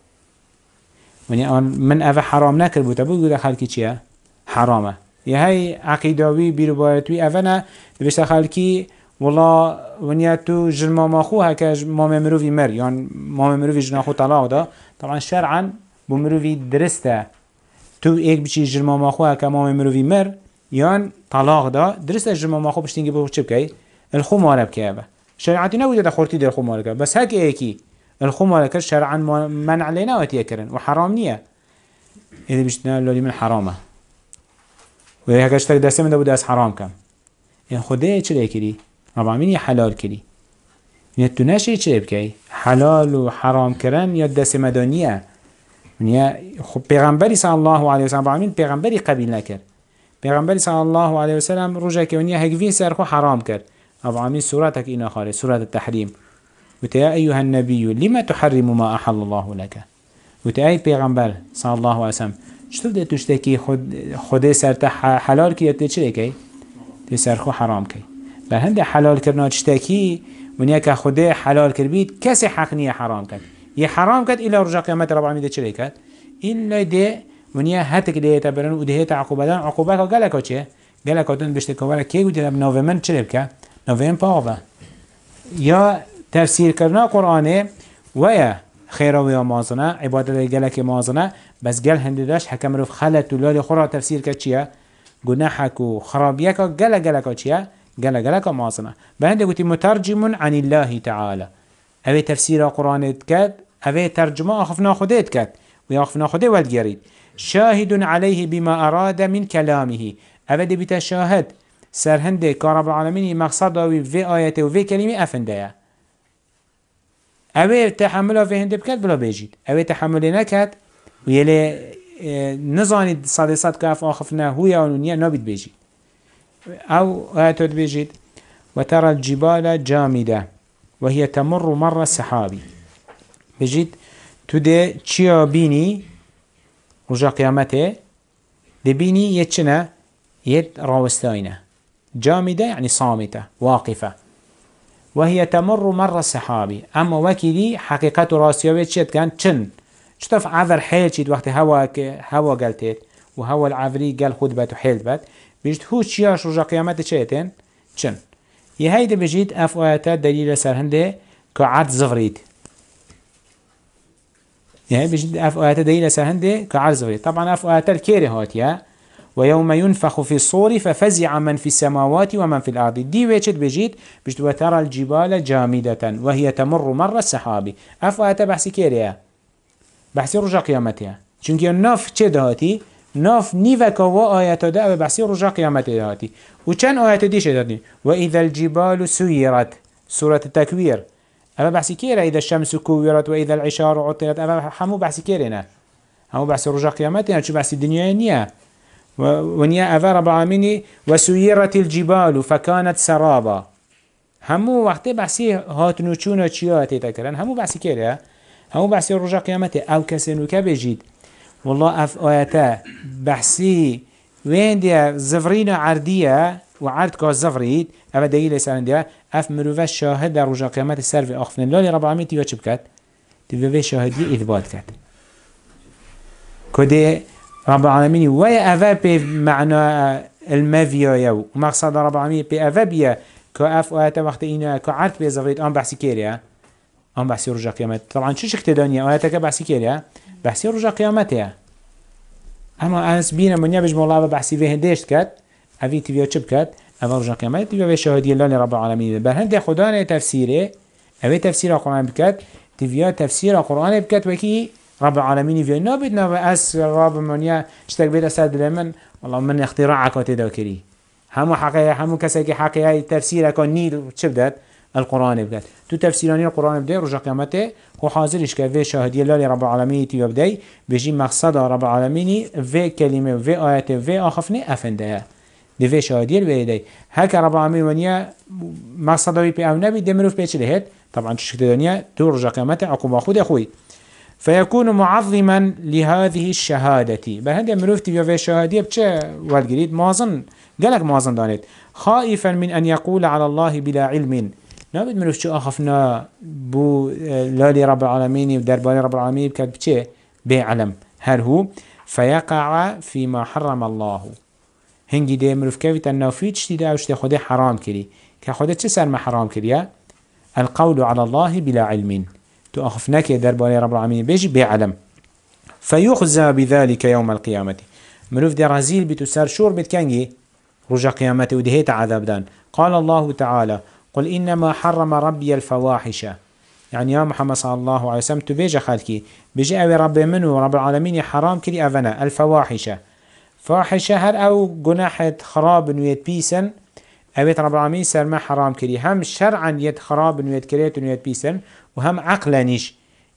من من أف حرام نكر بو تبغى تقول خالكي شيء حرامه يا هاي عقيدوي بيربايتوي أفنا بيش خالكي والله ونيا تو جرم ما خوها كج ما ممروي مر يعني ما ممروي جنا خو طلاق ده طبعا شرعا بمروي درسته تو إيك بشي جرم ما خوها كما ممروي مر يان طلاق دا درست الجمع ما خوب بشتينجي بو چه بكي الخو مالب كيابه شرعتي نوجد خورتي در الخو مالك بس هك ايكي الخو مالك شرعا منع لنا وتيكرن وحرام نيه اذا بشتنا لولي من حرامه وهي هكاش تك دسته من دا بوده از حرام كم يعني خوده چه ليكري رب العالمين حلال كري يعني تو ناشي چه بكي حلال و حرام كرن يا دسته مدانيه ونیا خب پیغمبری صلی الله علیه و سلم بعمین پیغمبری قبیل نکرد پیغمبری صلی الله علیه و سلم روزه که ونیا هگوی سرخو حرام کرد بعمین سورتك اینا خاله سورة التحریم وت يا أيها النبي لما تحرم ما أحل الله لك وت أي پیغمبر صلی الله علیه و سلم چطور ده تشتکی خود خود سرت حلال کی ته چه کی ته سرخو حرام کی بر هند حلال کردن تشتکی ونیا که خود حلال کرد کسی حق نیه حرام کرد یه حرام کرد الی رجع قیامت رب العالمین ده چه کرد الا ده ونیا هتک ده تبرن و ده عقوبه دان عقوبه کا گله چه گله کاتون بشته کوره کی گوت نو من چه بک نو وین پاوا یا تفسیر کردن قرآن و یا خیر و یا مازنه عبادت گله که مازنه بس گل هندی داشت حکم رو خلت و لال خورا تفسیر کرد چیه گناحک و خرابیه که گله گله که چیه گله گله که مازنه به هنده گوتی مترجم عن الله تعالی اوه تفسیر قرآن کرد اوه ترجمه آخفنا خودت کرد و آخفنا خوده ولگرید شاهد علیه بما اراد من کلامه اوه دی بیتا شاهد سرهنده که رب العالمین مقصد و وی آیت و وی کلمه افنده اوه تحمله في هنده بكت بلا بيجيد اوه تحمله نكت ويلي نظاني صادي صاد كاف آخفنا هو يعنونيا نابد بيجيد او آتود بيجيد وترى الجبال جامدة وهي تمر مر السحابي بيجيد تده چيا بيني رجا قيامته دي بيني يتشنا يد راوستاينة جامدة يعني صامتة واقفة وهي تمر مر السحابي اما وكيدي حقيقة راسيوية چيت كان چن چطف عذر حيل چيت وقت هوا هوا قلتت وهوا العذري قال خود بات وحيل بات بيجد هو چياش رجا قيامت چيتين چن يهيد بيجيد اف آياتات دليل سرهنده كعد زغريد يهيد بيجيد اف آياتات دليل سرهنده كعد زغريد طبعا اف آياتات كيري هاتيا ويوم ينفخ في الصور ففزع من في السماوات ومن في الأرض دي ويشت بجيت بجد وترى الجبال جامدة وهي تمر مر السحاب أفوات بحثي كيريا بحثي رجع قيامتها چونك ناف چه دهاتي ناف نيفكا و آيات ده بحثي رجع قيامتها دهاتي وچن آيات دي شداتي وإذا الجبال سيرت سورة التكوير أما بحثي كيرا إذا الشمس كورت وإذا العشار عطلت أما حمو بحثي كيرنا همو بحثي رجع قيامتها شو بحثي الدنيا نيا ونيا أفا رب العالمين وسيرت الجبال فكانت سرابا همو وقت بحثي هاتنو چونا چياتي تكرن همو بحثي كيريا همو بحثي رجع قيامته أو كسنو كبجيد والله أف آياتا بحثي وين دي زفرين عردية وعرض كاز زفريد أفا دليل سالن دي أف مروفا شاهد در رجع قيامت السر في أخفن الله رب العالمين تيوه چه بكت تيوه شاهدية إثبات كت كده رب العالمين ويا أفا بمعنى المافيا يو ومقصد رب العالمين بأفا بيا كأف آياتا وقت إنا كعرض بيزغريت آن بحثي كيريا آن بحثي رجع قيامت طبعا شو شكتدانيا آياتا بحثي كيريا بحثي رجع قيامتها أما أنس بينا من يبج مولا بحثي فيه هندشت كات أفي تبيا چب كات أفا رجع قيامت تبيا في شهادي الله لرب العالمين بل هنده خدانه تفسيره أفي تفسير القرآن بكات تبيا تفسير القرآن بكات وكي رب العالمين في نابد ناب أس رب منيا اشتاق بيت أسد لمن والله من اختراعك وتذكري همو حقيقة همو كسيك حقيقة تفسيرك النيل شبدت القرآن بكات تو تفسيراني القرآن بدأ رجع قيامته هو حاضرش كفي شهادية الله لرب العالمين تيجي بدأ بيجي مقصد رب العالمين في كلمة في آيات في آخفني أفندها دي في شهادية البيدي هكا رب العالمين ونيا مقصد بي أو نبي دمروف بيتش لهت طبعا شكت الدنيا تو رجع قيامته عقوبة خود أخوي فيكون معظما لهذه الشهادة بهذا مروفتي في الشهادية بتشا والجريد مازن قالك مازن دانت خائفا من أن يقول على الله بلا علم نابد مروف شو أخفنا بو لالي رب العالمين بدربالي رب العالمين بكات بتشا بعلم هل هو فيقع فيما حرم الله هنجي دي مروف كيف النافيت شتي أو شتي خده حرام كري كخده تسر ما حرام كريا القول على الله بلا علم تو أخفناك دربالي رب العالمين بيجي بعلم فيخزى بذلك يوم القيامة مروف دي رزيل بتسار شور بتكنجي رجع قيامته ودهيت عذاب دان قال الله تعالى قل إنما حرم ربي الفواحش يعني يا محمد صلى الله عليه وسلم تبيجي خالكي بيجي أوي رب منه رب العالمين حرام كلي أفنا الفواحش فاحشة هر أو جناحة خراب نويت بيسن أبيت رب العالمين سر ما حرام كلي هم شرعا يد خراب نويت كريت نويت بيسن وهم عقلا نيش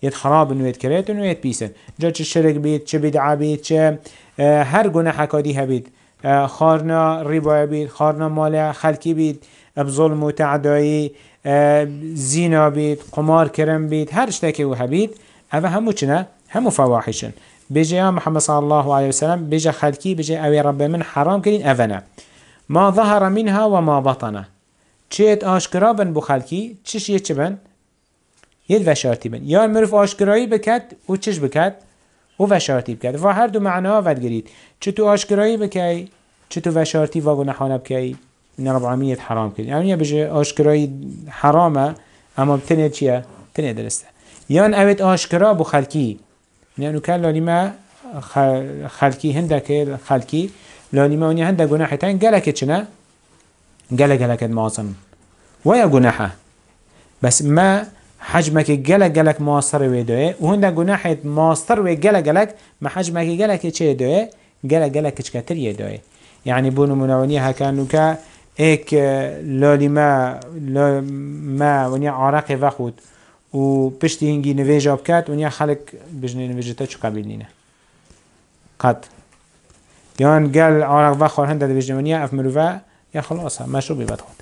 يد خراب ويد كريت ويد بيسن جا چه شرك بيت چه بدعا بيت چه اه هر گناح كاديها بيت اه خارنا ربا بيت خارنا مال خلقي بيت بظلم وتعدائي اه زينا بيت قمار كرم بيت هر اشتاكي وها بيت اوه همو چنا همو فواحشن بيجي يا محمد صلى الله عليه وسلم بيجي خلقي بيجي اوه رب من حرام كرين اونا ما ظهر منها وما بطن چيت آشكرا بن بو خلقي چش يت بن يد وشارتي بن يا المرف آشكرایی بكت و چش بكت و وشارتي بكت و هر دو معناها ود گرید چه تو آشکرایی بکی چه تو وشارتي و گناحانه بکی این رب العالمین حرام کرد یعنی بجه آشکرایی حرامه اما بتنه چیه؟ تنه درسته یان اوید آشکرا بو خلقی یعنی کل لالیمه خلقی هنده خلقی لالیمه ونیا هنده گناحی تن گلکه چنه؟ گلک گلکت معاصن ویا گناحه بس ما حجمك جلك جلك ماستر ويدوه وهنده جناحت ماستر وجلك جلك ما حجمك جلك إيش يدوه جلك جلك إيش كتر يدوه يعني بونو مناونيها كانوا كا إيك لالي ما لا ما ونيا عراق وخود وبشتي هنجي نفيجا بكات ونيا خلق بجني نفيجتا شو قابلينه قد يان قال عراق وخور هنده بجني ونيا أفمروفا يا خلاصها ما شو بيبتخد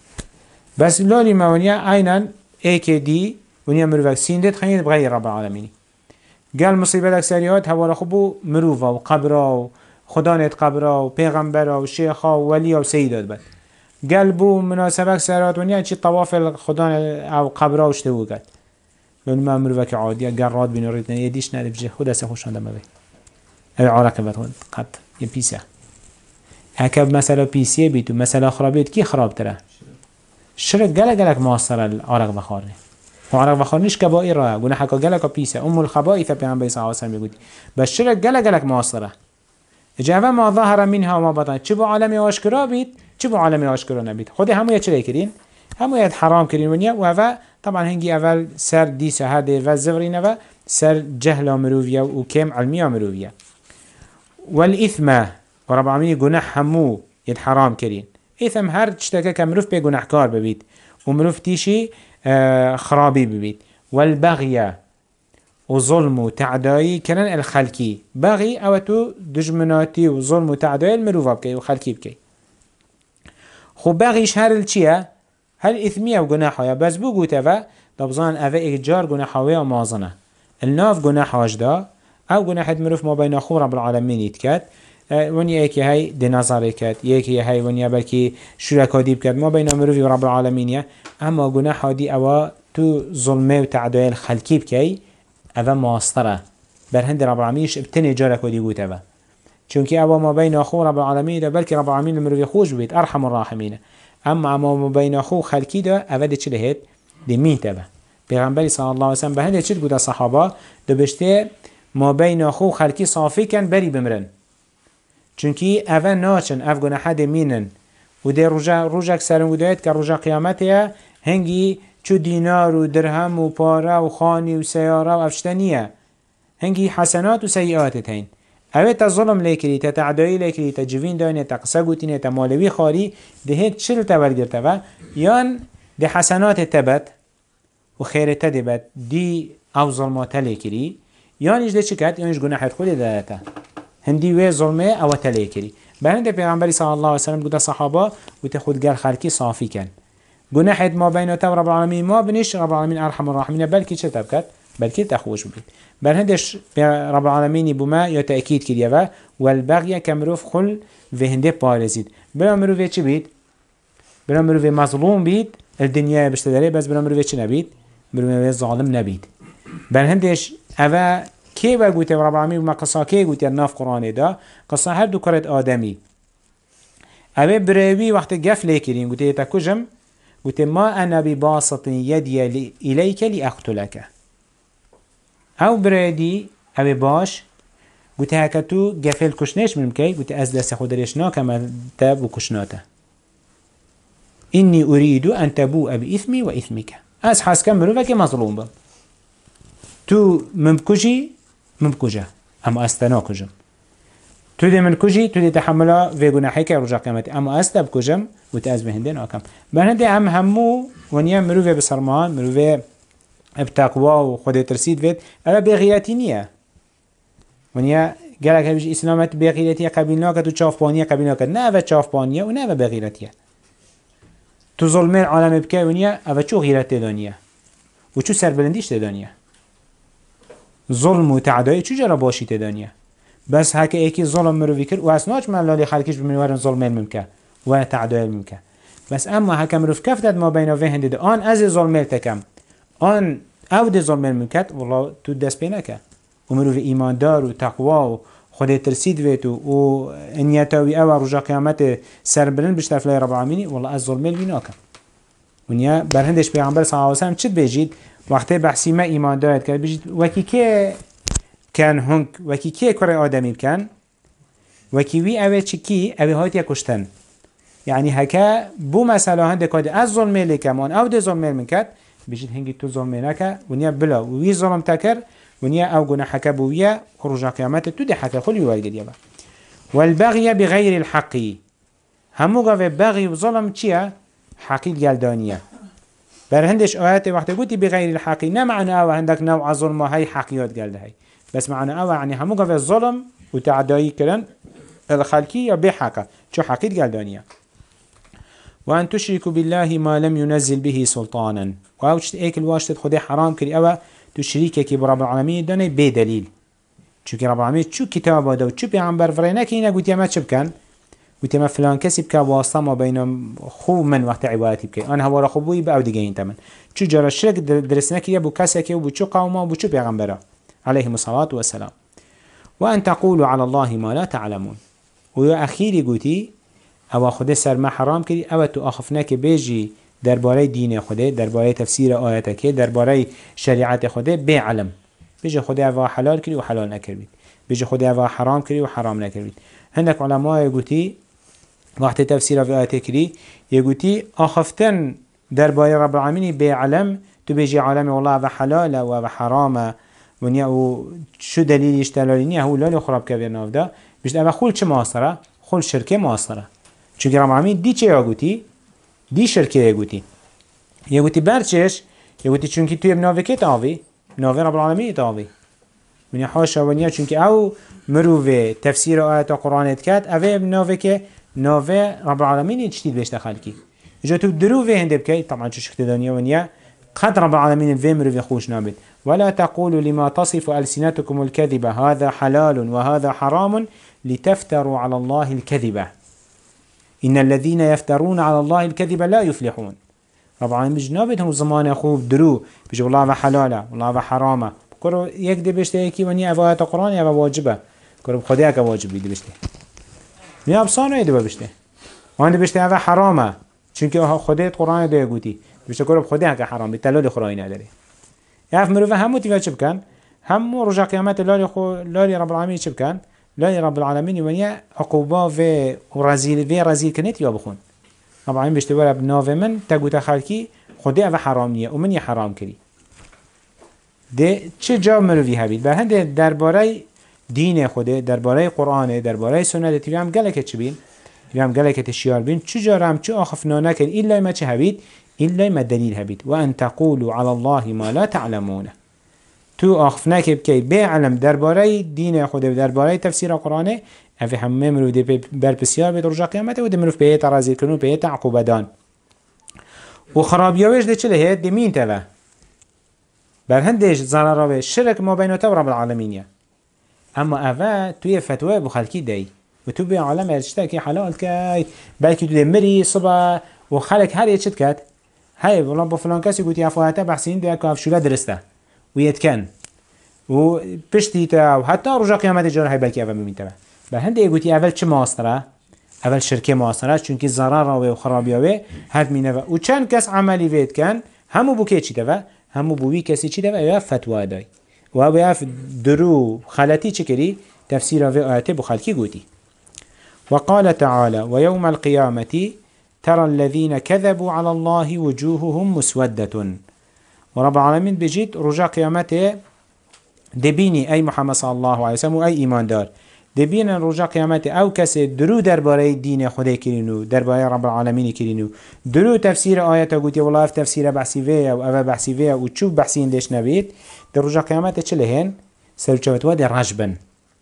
بس لالي ما ونيا أينن ايكي دي ونيا مروفك سيندت خيني بغير رب العالمين قال مصيبة لك سريات هوا خبو مروفا وقبرا وخدانت قبرا وبيغمبرا وشيخا ووليا وسيدات بد قال بو مناسبك سريات ونيا چي طواف الخدان او قبرا وشتوه قد لون ما مروفك عادية قال راد بين ريتنا يديش نعرف جي خدا سخوش عندما بي او عراق بد قد يبيسا هكذا مثلا بيسي بيتو مثلا خرابيت كي خراب ترى شرك جلك جلك معصر العرق بخارني وعرق بخارنيش كبائر راه قلنا حكا جلك بيسة أم الخبائث بيعمل صلى الله عليه وسلم يقول بس شرك جلك جلك معصرة جاء ما ظهر منها وما بطن تشبو عالمي واشكرا بيت تشبو عالمي واشكرا نبيت خدي همو يشري كرين همو يد حرام كرين ونيا وهذا طبعا هنجي أول سر ديسة هذا والزغري نبا سر جهل مروفيا وكم علمية مروفيا والإثم ورب العالمين جناح همو يد حرام كرين إثم هر تشتكى كمروف بي جناحكار ببيت ومروف تيشي آه خرابي ببيت والبغي وظلم وتعداي كنن الخلقي بغي او تو دجمناتي وظلم وتعداي المروف بكي وخلقي بكي خو بغيش هر الچيه هر إثمية وجناحها بس بو قوتها دبزان اوه إجار جناحها ومازنه الناف جناحهاش دا او جناحة مروف ما بين أخو رب العالمين يتكات ونیا یکی های دنازاره کرد یکی های ونیا بلکی شرکا دیب کرد ما بین مروی و رب العالمینیه اما گناه هادی اوا تو ظلمه و تعدایل خلقی بکی اوا ماستره بر هند رب العالمینش ابتنی جارک و دیگوت اوا چونکه اوا ما بین اخو رب العالمین بلکی رب العالمین مروی خوش بید ارحم الراحمین اما اما ما بین اخو خلقی دا اوا دی چه لهید دی میت اوا پیغمبری صلی الله علیه وسلم به هند چه گوده صحابه دو بشته ما بین اخو خلقی صافی کن بری بمرن چونکی اوه ناچن اف گناحه ده مینن و ده رجا رجاک سرم گودایت که رجا قیامته هنگی چو دینار و درهم و پاره و خانی و سیاره و افشتنیه هنگی حسنات و سیئات هین اوه تا ظلم لیکری تا تعدایی لیکری تا جوین داینه تا قصه گوتینه تا مالوی خاری ده هیت چل تبر گرته و یان ده حسنات تبت و خیرت تبت دی او ظلمات لیکری یانش ده چکت یانش گناحت خود دادتا هندی و ظلمه او تلی کری برند پیغمبری صلی الله علیه و سلم گفت صحابه گفت خود گل خلقی صافی کن گناحت ما بین تو رب العالمین ما بنش رب العالمین ارحم الراحمین بلکی چه تبکت بلکی تخوش بید برندش رب العالمین بما یا تاکید کردی و والبغی کمروف خل و هنده پارزید بلا مروف چه بید بلا مروف مظلوم بید الدنیا بشتداره بس بلا مروف چه نبید بلا ظالم نبید برندش اوه كي بقولت رب العالمين وما قصة كي قلت الناف قرآن دا قصة هر دو كرت آدمي أبي بريبي وقت جف ليكرين قلت يتكجم قلت ما أنا بباسط يدي إليك لأقتلك أو بريدي أبي باش قلت هكتو جفل كشنيش من مكي قلت أزلس خدريشنا كما تاب وكشناته إني أريد أن تبوء بإثمي وإثمك أس حاس كم مروفك مظلوم با تو ممكجي ممكجة أما أستناكجم تو دي من كجي تو دي تحمله في جناحيك رجع قيامتي أما أستب كجم وتأز بهندين أكم بهندي أم همو ونيا مروفة بسرمان مروفة بتقوى وخد ترسيد فيت أما بغيرتي نية ونيا قالك هبج إسلامت بغيرتي قبيلناك تو تشاف بانية قبيلناك نا تشاف بانية ونا بغيرتي تو ظلم العالم بكاي ونيا أفا شو غيرت دنيا وشو سربلنديش دنيا ظلم وتعداء شو جرى باشي دنيا بس هكا ايكي ظلم مرو فكر واسناش من الله خلقش بمنوار ظلم الممكن وتعداء الممكن بس اما هكا مرو فكفتت ما بين وفهند ده آن از ظلم تكم آن او ده ظلم الممكن والله تو دست بينك ومرو في ايمان دار وتقوى خود ترسيد ويتو و انيتاوي او رجا قيامت سربلند بشترف لي رب العالمين والله از ظلم بيناك ونيا برهندش پیغمبر صلی الله علیه و سلم چت بيجيد وقتی بحثی ما ایمان دارد کرد بيجيد وکی که كان هنك وكي كي كري آدمي بكان وكي وي اوه چي كي اوه هات يكشتن يعني هكا بو مسألة هنده كاد از ظلمي لكمان او ده ظلمي منكت بيجيد هنگي تو ظلمي نكا ونيا بلا وي ظلم تكر ونيا او گناه حكا بويا خروج قيامت تو ده حكا خلي والد يبا والبغي بغير الحق همو غاوه بغي وظلم چيا حقيل جلدانية برهندش آيات وقت قلتي بغير الحق نمعنا او عندك نوع ظلم هاي حقيات جلد هاي بس معنى أول يعني همو قفل الظلم وتعدائي كرن الخلقية بحقا شو حقيت قلدانية وأن تشركوا بالله ما لم ينزل به سلطانا وأوجد ايك الواشتد خده حرام كري أول تشريكك برب العالمين داني بدليل چونك رب العالمين شو كتابه ده وشو بيعنبر فرينك هنا قلت يما شبكن قلت يما فلان كسي بكا واسطة ما بين خو من وقت عبادتي بكي أنا هوا رخبوي بأو دقين تمن شو جرى الشرك درسناك يا بو كسك وبو شو قوما وبو شو بيعنبره عليهم الصلاة والسلام وأن تقولوا على الله ما لا تعلمون ويا أخيري قوتي أو خده سر ما حرام كري أو تو أخفناك بيجي درباري دين خده درباري تفسير آياتك درباري شريعة خده بعلم بيجي خده أو حلال كري وحلال نكربيت بيجي خده أو حرام كري وحرام نكربيت هندك علماء يقولي وقت تفسير في آياتك كري يقولي أخفتن درباري رب العالمين بعلم تو بيجي عالم والله أو حلال أو حرام ونیا او شو دلیلش دلالی نیه هو لالی خراب که ناف ده بیشتر اول خول چه ماستره خول شرکه ماستره چون رب العالمین دی چه یاگوتی دی شرکه یاگوتی یاگوتی برچش یاگوتی چون که توی ناوه که تاوی ناوه رب العالمین تاوی ونیا حاشا ونیا چون که او مروه تفسیر آیات قرآنت کرد اوه ناوه که ناوه رب العالمین چتید بهش خلقی جا تو دروه هنده بکی طبعا چه شکت دانیا ونیا قد رب العالمين في مروه خوش نابد ولا تقولوا لما تصف ألسنتكم الكذبة هذا حلال وهذا حرام لتفتروا على الله الكذبة إن الذين يفترون على الله الكذبة لا يفلحون رب العالمين بجنابتهم زمان خوب درو بجو الله حلاله والله حرامه كرو يكدي بشتهيكي وني أفايات القرآن يبا واجبه كرو بخديك واجب يدي بشته نيا بصانو يدي بشته وانده بشته أفا حرامه چونك خديت قرآن ده يقوتي بشته كرو بخديك حرام بتلال خرائي نداره يعرف مروفه همو تيفا چه بكن همو رجع قيامت لالي, خو... لالي رب العالمين چه بكن لالي رب العالمين ونيا عقوبة في ورزيل في رزيل كنت يا بخون رب العالمين بيشتوى بناف من تقوت خلقي خدي أفا حرام نية ومن يحرام كري ده چه جاب مروفي هبيد بر هنده درباري دين خوده درباري قرآن درباري سنة تيفا هم قلقه چه بين تيفا هم قلقه تشيار بين چه جارم چه آخفنا نكن إلا ما چه هبيد إلا ما دليل هبيت وأن تقولوا على الله ما لا تعلمون تو أخفناك بكي بعلم درباري دين خود درباري تفسير القرآن أفي هم ممرو دي بربسيار بيت رجع قيامته ودي منو في بيت رازيل كنو بيت عقوبة دان وخرابيوش دي چله هيد دي مين تبا برهندش ضرراوه شرك ما بينه رب العالمين أما أفا توي فتوى بخلقي دي وتو بي عالم ارشتاكي حلال كاي بلكي تو دي مري صبا وخلق هر يتشت كات هاي والله بفلان كسي قلت يا فواتا بحسين ده كاف شو لا درسته ويتكن وبشتي تا وحتى رجع قيامت جار هاي بلكي اول مين تبع بهندي قلت اول چه ماستره اول شركه ماستره چونكي ضرر و خرابياوي هاد مينه و چند کس عملي ويت كان همو بو كي چي تبع همو بو وي كسي چي تبع يا فتوى داي و بيف درو خلتي چكري تفسير في ايات بو خلقي قوتي وقال تعالى ويوم القيامه ترى الذين كذبوا على الله وجوههم مسودة ورب العالمين بجيت رجع قيامته دبيني أي محمد صلى الله عليه وسلم أي إيمان دار دبين رجع قيامته أو كسي درو درباره دين خدا كرينو درباره رب العالمين كرينو درو تفسير آياته قلت والله في تفسير بحثي فيها أو أبا بحثي فيها وتشوف بحثين ليش نبيت در رجع قيامته چلهن سرچوت وادي رجبا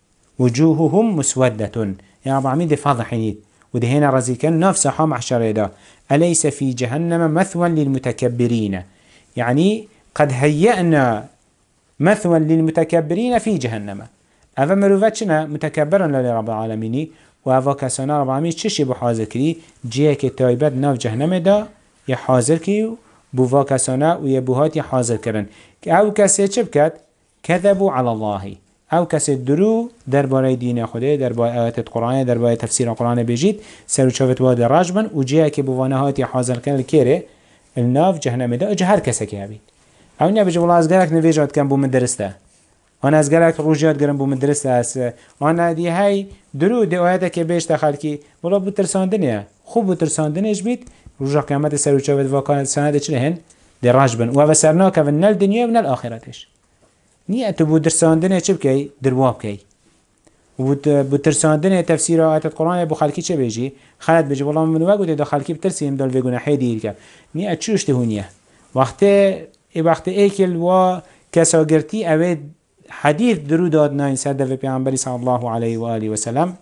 وجوههم مسودة يا رب العالمين دي فاضحين ودي هنا رزيكا نفس حام عشر دا أليس في جهنم مثوى للمتكبرين يعني قد هيأنا مثوى للمتكبرين في جهنم أفا مروفتشنا متكبرا لرب العالمين وأفا كسانا رب العالمين چشي بو حاضر كري جيك تايبت ناف جهنم دا يحاضر كري بوفا كسانا ويبوهات يحاضر كرن أو كسي چبكت كذبوا على الله او کسی درو درباره دین خوده درباره آیات قرآن درباره تفسیر قرآن بجید سر شافت واد راجبن و جایی که بوانهاتی حاضر کن کره الناف جهنم ده اجه هر کسی که هبید او نه بجه والله از گرک نویجات کن بو مدرسته آن از گرک روجیات گرم بو مدرسته است آن دی های درو دی آیات که بیشتر خلکی والله بو ترساندنه خوب بو ترساندنش بید رجا قیامت سر شافت واکان سنده چه هن دی راجبن و وسرناک و نل دنیا و نل آخرتش نیه تو بود درساندنه چه بکی درواب کی بود بود درساندنه تفسیر آیات قرآن بو خالکی چه بیجی خالد بیجی والله من وقت ده خالکی بترسیم دال بگونه حیدیر که نیه چوش تهونیه وقت ای وقت ایکل و کساگرتی اوید حدیث درو داد ناین سرده و پیامبری صلی الله علیه و آله و سلام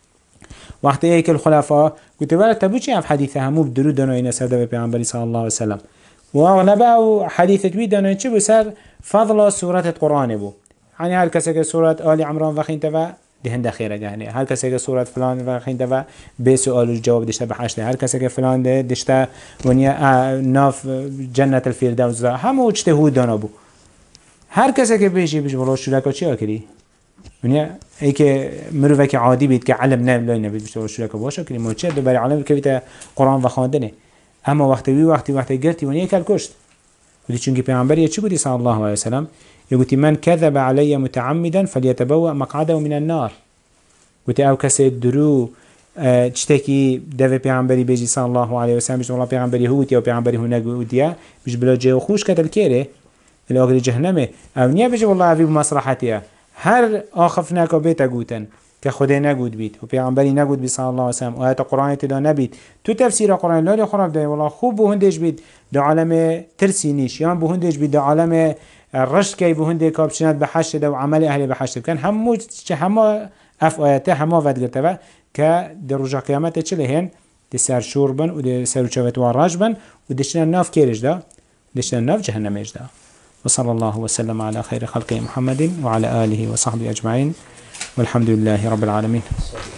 وقت ایکل خلفا گفت ولی تبو چی اف حدیث همو درو داناین سرده و پیامبری صلی الله علیه و سلام و اغلبه حدیث توی داناین چه بسر فضل سورة القرآن بو يعني هل كسك سورة آل عمران وخين تفا دهن دخيرة يعني هل كسك سورة فلان وخين تفا بسؤال الجواب دشتا بحشته هل كسك فلان ده دشتا ونيا ناف جنة الفردوس همو اجتهود دانا بو هر كسك بيجي بيجي والله شو لك وشي أكلي ونيا ايك مروفك عادي بيت كعلم نام لا نبي بيجي شو لك باش أكلي ما تشد دبر علم كيف قرآن وخاندنه اما وقت وي وقت وقت جرتي ونيا كالكشت ودي چونكي پیغمبر چی بودی صلی الله علیه وسلم يقولي من كذب علي متعمدا فليتبوأ مقعده من النار قلت او كسي درو تشتكي دو پیغمبری بيجي صلى الله عليه وسلم بيجي والله پیغمبری هوتي او پیغمبری هو نگوديا بيجي بلا جي وخوش كتل كيره الاغري جهنمه او نيا بيجي والله في بمصلحتها هر آخفناك بيتا قوتن كخده نگود بيت و پیغمبری نگود بي صلى الله عليه وسلم و آيات قرآن تدا نبيت تو تفسير قرآن لا لخراب ده والله خوب بو هندش بيت دو عالم ترسي نيش يان بو هندش بيت دو عالم الرشد كي بو هنده كابشنات بحشت ده و عمل اهل بحشت كان همو همو اف آياته همو ود گرتوا که در رجع قیامت چه لهن دی سر شوربن و دی سر چوت وراجبن و دشتن ناف کیرش ده دشتن ناف جهنمش ده وصلى الله وسلم على خير خلقه محمد وعلى آله وصحبه أجمعين والحمد لله رب العالمين.